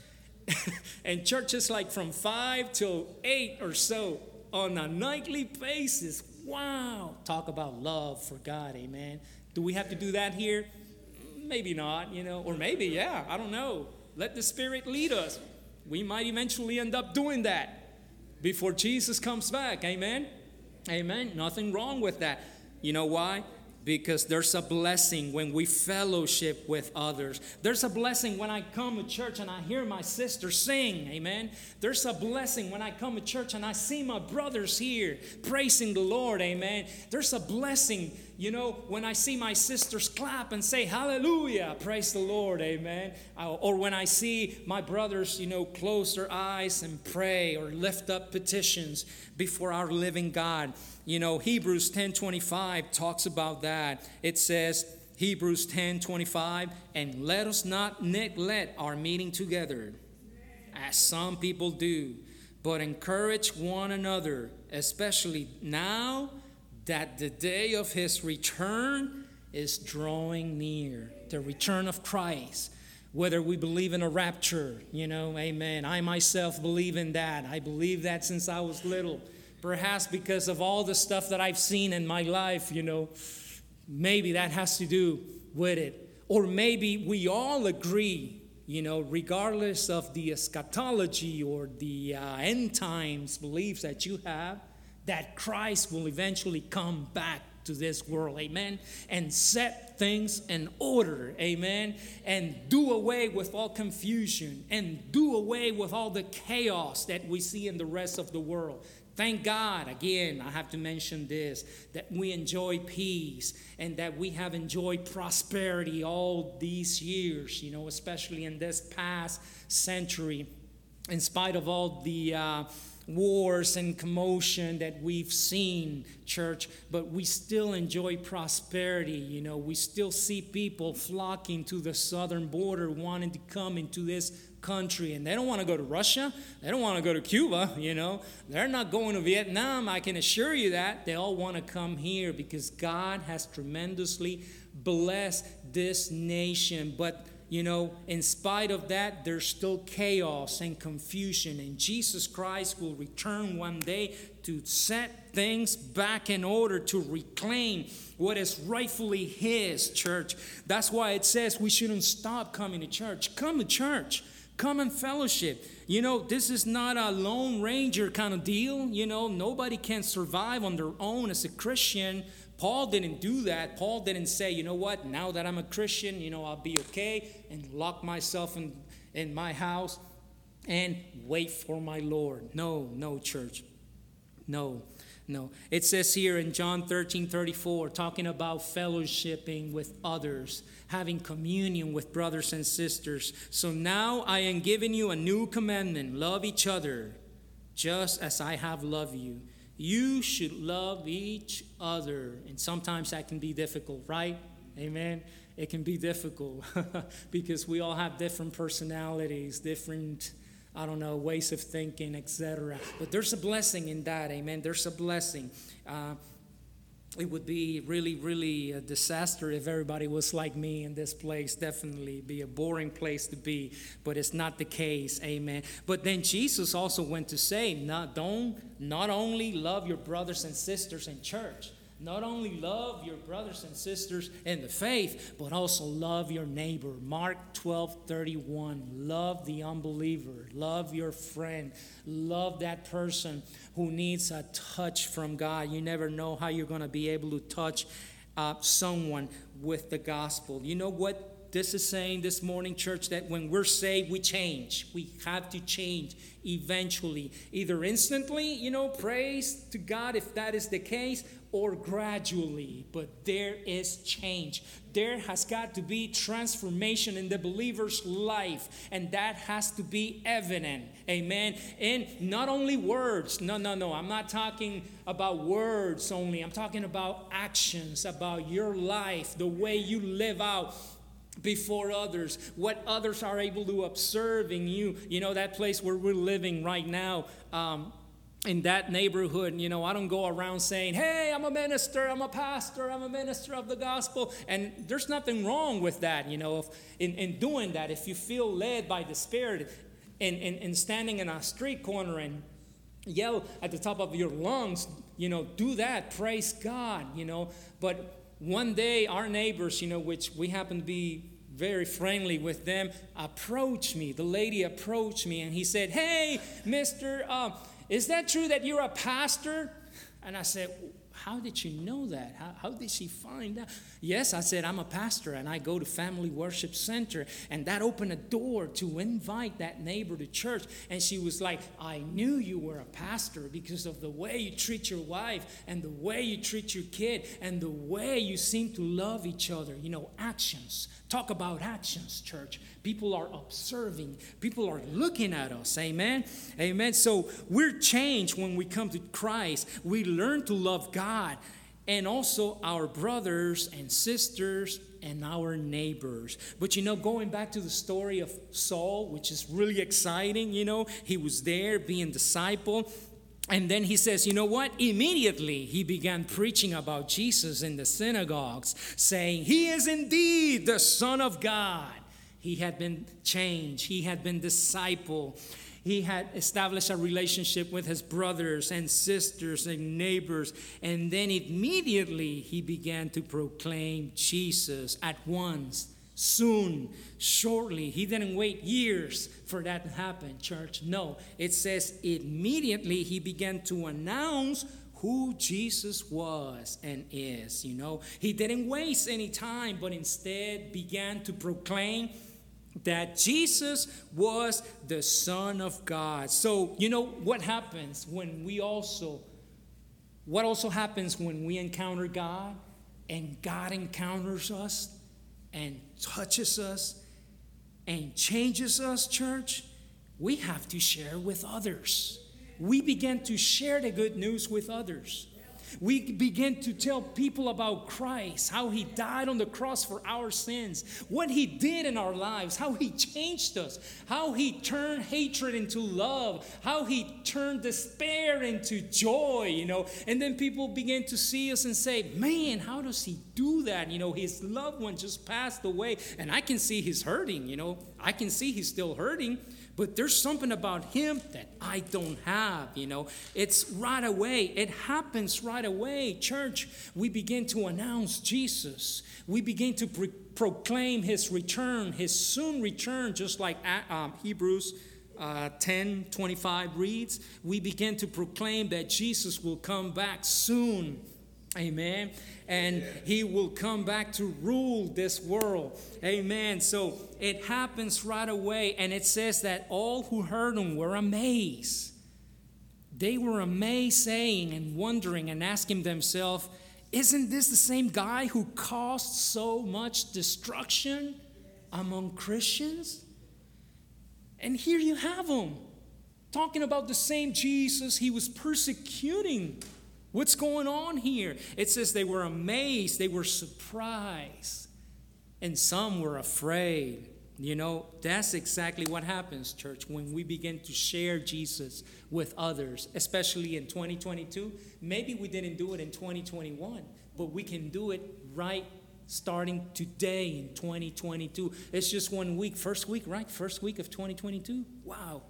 S3: And church is like from five till eight or so on a nightly basis. Wow. Talk about love for God, amen. Do we have to do that here? Maybe not, you know, or maybe, yeah, I don't know. Let the Spirit lead us. We might eventually end up doing that before Jesus comes back, amen. Amen. Nothing wrong with that. You know why? Because there's a blessing when we fellowship with others. There's a blessing when I come to church and I hear my sister sing. Amen. There's a blessing when I come to church and I see my brothers here praising the Lord. Amen. There's a blessing, you know, when I see my sisters clap and say, hallelujah, praise the Lord. Amen. Or when I see my brothers, you know, close their eyes and pray or lift up petitions before our living God. You know, Hebrews ten twenty-five talks about that. It says, Hebrews ten twenty-five, and let us not neglect our meeting together, as some people do, but encourage one another, especially now that the day of His return is drawing near. The return of Christ. Whether we believe in a rapture, you know, amen. I myself believe in that. I believe that since I was little. Perhaps because of all the stuff that I've seen in my life, you know, maybe that has to do with it. Or maybe we all agree, you know, regardless of the eschatology or the uh, end times beliefs that you have, that Christ will eventually come back to this world, amen, and set things in order, amen, and do away with all confusion and do away with all the chaos that we see in the rest of the world. Thank God, again, I have to mention this, that we enjoy peace and that we have enjoyed prosperity all these years, you know, especially in this past century, in spite of all the uh, wars and commotion that we've seen, church, but we still enjoy prosperity. You know, we still see people flocking to the southern border wanting to come into this country, and they don't want to go to Russia. They don't want to go to Cuba. You know, they're not going to Vietnam. I can assure you that. They all want to come here because God has tremendously blessed this nation. But you know, in spite of that, there's still chaos and confusion. And Jesus Christ will return one day to set things back in order, to reclaim what is rightfully His, church. That's why it says we shouldn't stop coming to church. Come to church. Come and fellowship. You know, this is not a Lone Ranger kind of deal. You know, nobody can survive on their own as a Christian. Paul didn't do that. Paul didn't say, you know what, now that I'm a Christian, you know, I'll be okay and lock myself in, in my house and wait for my Lord. No, no, church. No, no. It says here in John thirteen thirty-four, talking about fellowshipping with others, having communion with brothers and sisters. So now I am giving you a new commandment. Love each other just as I have loved you. You should love each other. And sometimes that can be difficult, right? Amen. It can be difficult because we all have different personalities, different, I don't know, ways of thinking, et cetera. But there's a blessing in that, amen. There's a blessing. Uh, it would be really, really a disaster if everybody was like me in this place. Definitely be a boring place to be, but it's not the case, amen. But then Jesus also went to say, not, don't, not only love your brothers and sisters in church, not only love your brothers and sisters in the faith, but also love your neighbor. Mark twelve thirty-one. Love the unbeliever. Love your friend. Love that person who needs a touch from God. You never know how you're going to be able to touch uh, someone with the gospel. You know what this is saying this morning, church? That when we're saved, we change. We have to change eventually. Either instantly, you know, praise to God if that is the case, or gradually, but there is change. There has got to be transformation in the believer's life, and that has to be evident, amen, in not only words. No, no, no, I'm not talking about words only. I'm talking about actions, about your life, the way you live out before others, what others are able to observe in you. You know, that place where we're living right now, um, in that neighborhood, you know, I don't go around saying, hey, I'm a minister, I'm a pastor, I'm a minister of the gospel. And there's nothing wrong with that, you know, if, in, in doing that. If you feel led by the Spirit and, and, and standing in a street corner and yell at the top of your lungs, you know, do that, praise God, you know. But one day our neighbors, you know, which we happen to be very friendly with them, approached me. The lady approached me and he said, hey, Mister Uh, is that true that you're a pastor? And I said, how did you know that? How, how did she find out? Yes, I said, I'm a pastor and I go to Family Worship Center. And that opened a door to invite that neighbor to church. And she was like, I knew you were a pastor because of the way you treat your wife and the way you treat your kid and the way you seem to love each other. You know, actions. Talk about actions, church. People are observing. People are looking at us. Amen? Amen. So we're changed when we come to Christ. We learn to love God and also our brothers and sisters and our neighbors. But, you know, going back to the story of Saul, which is really exciting, you know, he was there being disciple. And then he says, you know what? Immediately he began preaching about Jesus in the synagogues, saying, he is indeed the Son of God. He had been changed. He had been discipled. He had established a relationship with his brothers and sisters and neighbors. And then immediately he began to proclaim Jesus at once. Soon, shortly. He didn't wait years for that to happen, church. No, it says immediately he began to announce who Jesus was and is, you know. He didn't waste any time, but instead began to proclaim that Jesus was the Son of God. So, you know, what happens when we also, what also happens when we encounter God and God encounters us and touches us and changes us, church? We have to share with others. we began to share the good news with others. We began to tell people about Christ, how he died on the cross for our sins, what he did in our lives, how he changed us, how he turned hatred into love, how he turned despair into joy, you know. And then people began to see us and say, man, how does he do that? You know, his loved one just passed away, and I can see he's hurting, you know. I can see he's still hurting. But there's something about him that I don't have, you know. It's right away. It happens right away. Church, we begin to announce Jesus. We begin to pre- proclaim his return, his soon return, just like um, Hebrews uh, ten twenty-five reads. We begin to proclaim that Jesus will come back soon. Amen. And he will come back to rule this world. Amen. So it happens right away. And it says that all who heard him were amazed. They were amazed, saying and wondering and asking themselves, isn't this the same guy who caused so much destruction among Christians? And here you have him talking about the same Jesus he was persecuting. What's going on here? It says they were amazed, they were surprised, and some were afraid. You know, that's exactly what happens, church, when we begin to share Jesus with others, especially in twenty twenty-two. Maybe we didn't do it in twenty twenty-one, but we can do it right starting today in twenty twenty-two. It's just one week, first week, right? First week of twenty twenty-two. Wow.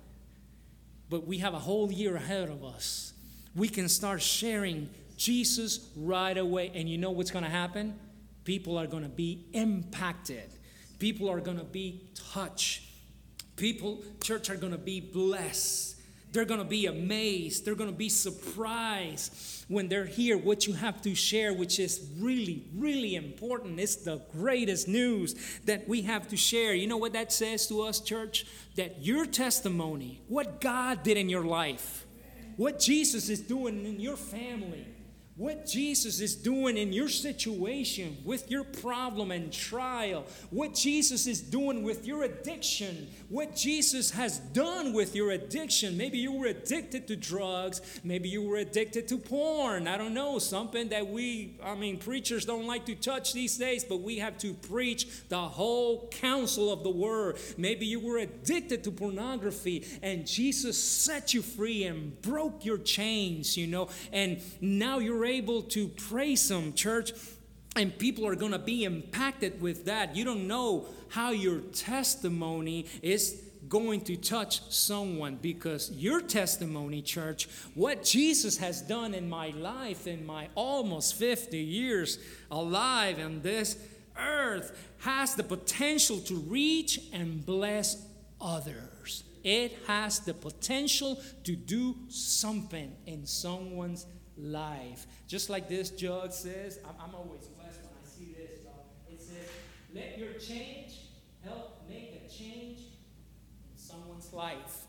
S3: But we have a whole year ahead of us. We can start sharing Jesus right away. And you know what's going to happen? People are going to be impacted. People are going to be touched. People, church, are going to be blessed. They're going to be amazed. They're going to be surprised when they're here what you have to share, which is really, really important. It's the greatest news that we have to share. You know what that says to us, church? That your testimony, what God did in your life, what Jesus is doing in your family, what Jesus is doing in your situation with your problem and trial, what Jesus is doing with your addiction, what Jesus has done with your addiction. Maybe you were addicted to drugs. Maybe you were addicted to porn. I don't know, something that we, I mean, preachers don't like to touch these days, but we have to preach the whole counsel of the word. Maybe you were addicted to pornography, and Jesus set you free and broke your chains, you know, and now you're able to praise him, church, and people are going to be impacted with that. You don't know how your testimony is going to touch someone, because your testimony, church, what Jesus has done in my life, in my almost fifty years alive on this earth, has the potential to reach and bless others. It has the potential to do something in someone's life. Just like this jug says, I'm, I'm always blessed when I see this, y'all. It says, let your change help make a change in someone's life.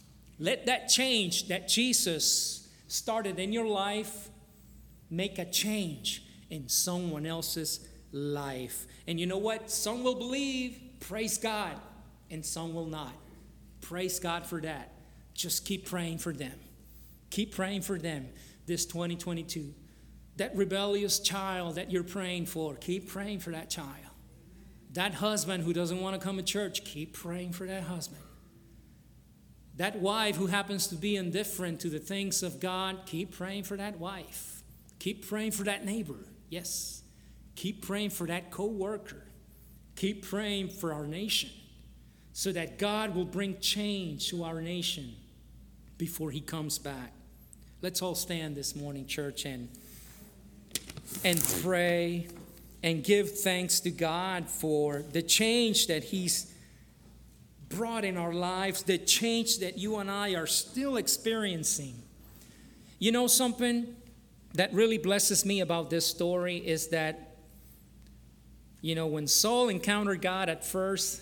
S3: Let that change that Jesus started in your life make a change in someone else's life. And you know what? Some will believe, praise God, and some will not. Praise God for that. Just keep praying for them. Keep praying for them. This twenty twenty-two, that rebellious child that you're praying for, keep praying for that child. That husband who doesn't want to come to church, keep praying for that husband. That wife who happens to be indifferent to the things of God, keep praying for that wife. Keep praying for that neighbor. Yes. Keep praying for that co-worker. Keep praying for our nation, so that God will bring change to our nation before he comes back. Let's all stand this morning, church, and, and pray and give thanks to God for the change that he's brought in our lives, the change that you and I are still experiencing. You know, something that really blesses me about this story is that, you know, when Saul encountered God at first,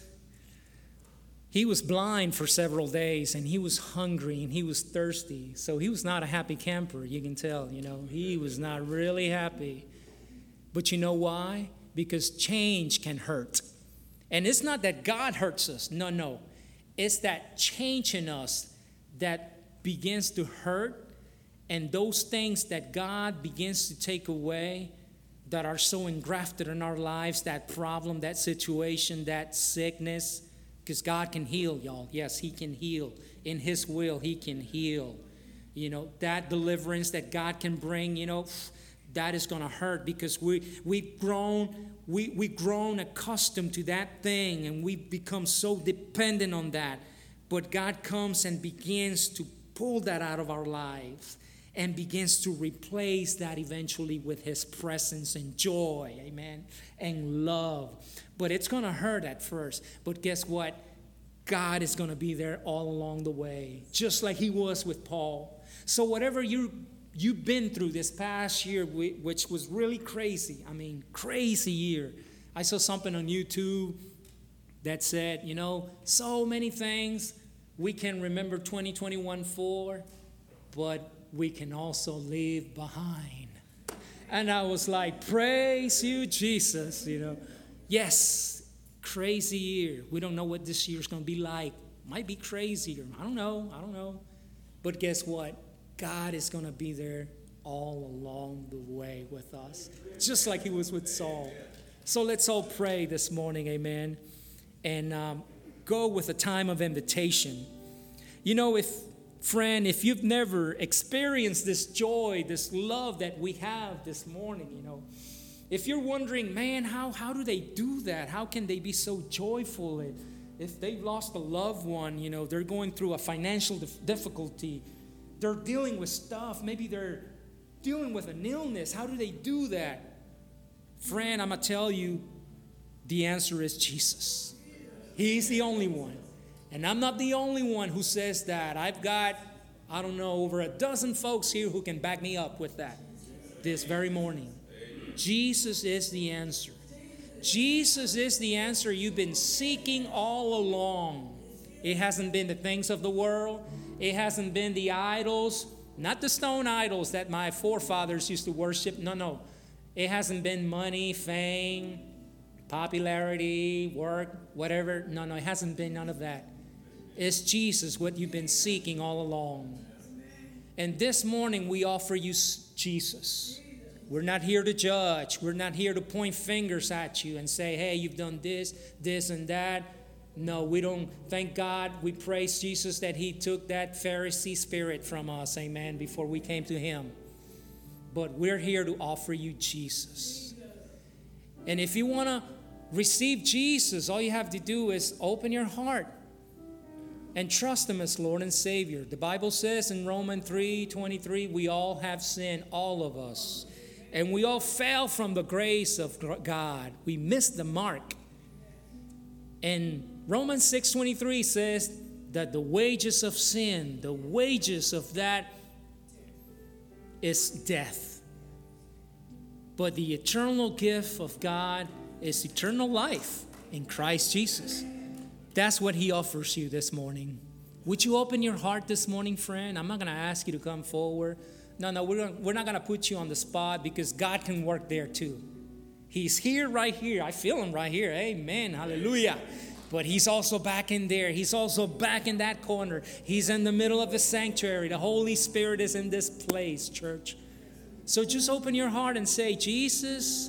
S3: he was blind for several days, and he was hungry, and he was thirsty. So he was not a happy camper, you can tell, you know. He was not really happy. But you know why? Because change can hurt. And it's not that God hurts us. No, no. It's that change in us that begins to hurt, and those things that God begins to take away that are so engrafted in our lives, that problem, that situation, that sickness, because God can heal, y'all. Yes, He can heal. In His will, He can heal. You know, that deliverance that God can bring, you know, that is going to hurt because we, we've grown, we, we've grown accustomed to that thing, and we've become so dependent on that. But God comes and begins to pull that out of our lives and begins to replace that eventually with His presence and joy, amen, and love. But it's going to hurt at first. But guess what? God is going to be there all along the way, just like He was with Paul. So whatever you, you've been through this past year, which was really crazy, I mean, crazy year. I saw something on YouTube that said, you know, so many things we can remember twenty twenty-one for, but we can also leave behind. And I was like, praise you, Jesus, you know. Yes, crazy year. We don't know what this year's going to be like. Might be crazier. I don't know. I don't know. But guess what? God is going to be there all along the way with us, just like He was with Saul. So let's all pray this morning, amen, and um, go with a time of invitation. You know, if, friend, if you've never experienced this joy, this love that we have this morning, you know, if you're wondering, man, how, how do they do that? How can they be so joyful? If, if they've lost a loved one, you know, they're going through a financial dif- difficulty, they're dealing with stuff, maybe they're dealing with an illness. How do they do that? Friend, I'm going to tell you, the answer is Jesus. He's the only one. And I'm not the only one who says that. I've got, I don't know, over a dozen folks here who can back me up with that this very morning. Jesus is the answer. Jesus is the answer you've been seeking all along. It hasn't been the things of the world. It hasn't been the idols, not the stone idols that my forefathers used to worship. No, no. It hasn't been money, fame, popularity, work, whatever. No, no, it hasn't been none of that. It's Jesus, what you've been seeking all along. And this morning we offer you Jesus. We're not here to judge. We're not here to point fingers at you and say, hey, you've done this, this, and that. No, we don't. Thank God. We praise Jesus that He took that Pharisee spirit from us, amen, before we came to Him. But we're here to offer you Jesus. And if you want to receive Jesus, all you have to do is open your heart and trust Him as Lord and Savior. The Bible says in Romans three twenty-three, we all have sinned, all of us. And we all fell from the grace of God. We missed the mark. And Romans six twenty-three says that the wages of sin, the wages of that is death. But the eternal gift of God is eternal life in Christ Jesus. That's what He offers you this morning. Would you open your heart this morning, friend? I'm not going to ask you to come forward. No, no, we're, gonna, we're not going to put you on the spot because God can work there too. He's here, right here. I feel Him right here. Amen. Hallelujah. But He's also back in there. He's also back in that corner. He's in the middle of the sanctuary. The Holy Spirit is in this place, church. So just open your heart and say, Jesus,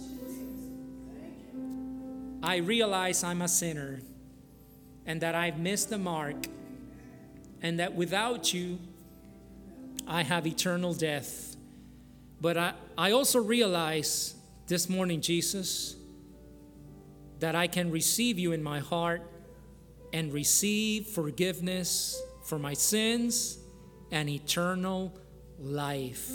S3: I realize I'm a sinner and that I've missed the mark and that without you, I have eternal death. But I, I also realize this morning, Jesus, that I can receive you in my heart and receive forgiveness for my sins and eternal life.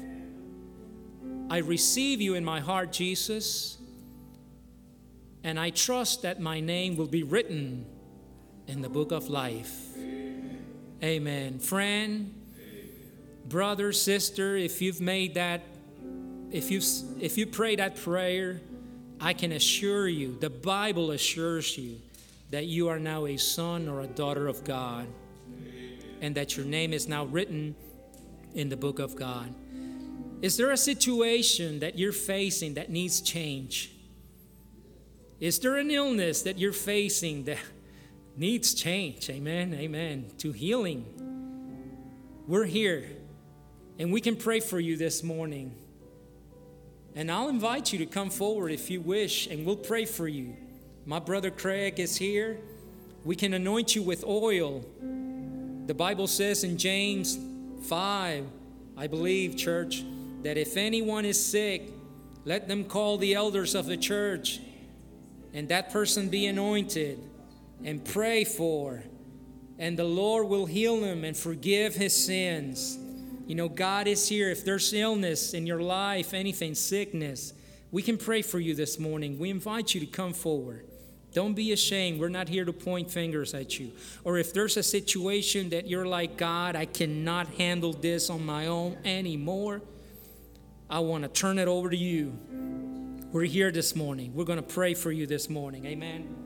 S3: I receive you in my heart, Jesus, and I trust that my name will be written in the book of life. Amen. Friend, brother, sister, if you've made that, if you if you pray that prayer, I can assure you, the Bible assures you that you are now a son or a daughter of God, and that your name is now written in the book of God. Is there a situation that you're facing that needs change? Is there an illness that you're facing that needs change? Amen, amen. To healing. we're here, and we can pray for you this morning. And I'll invite you to come forward if you wish, and we'll pray for you. My brother Craig is here. We can anoint you with oil. The Bible says in James five, I believe, church, that if anyone is sick, let them call the elders of the church, and that person be anointed and pray for, and the Lord will heal him and forgive his sins. You know, God is here. If there's illness in your life, anything, sickness, we can pray for you this morning. We invite you to come forward. Don't be ashamed. We're not here to point fingers at you. Or if there's a situation that you're like, God, I cannot handle this on my own anymore, I want to turn it over to you. We're here this morning. We're going to pray for you this morning. Amen.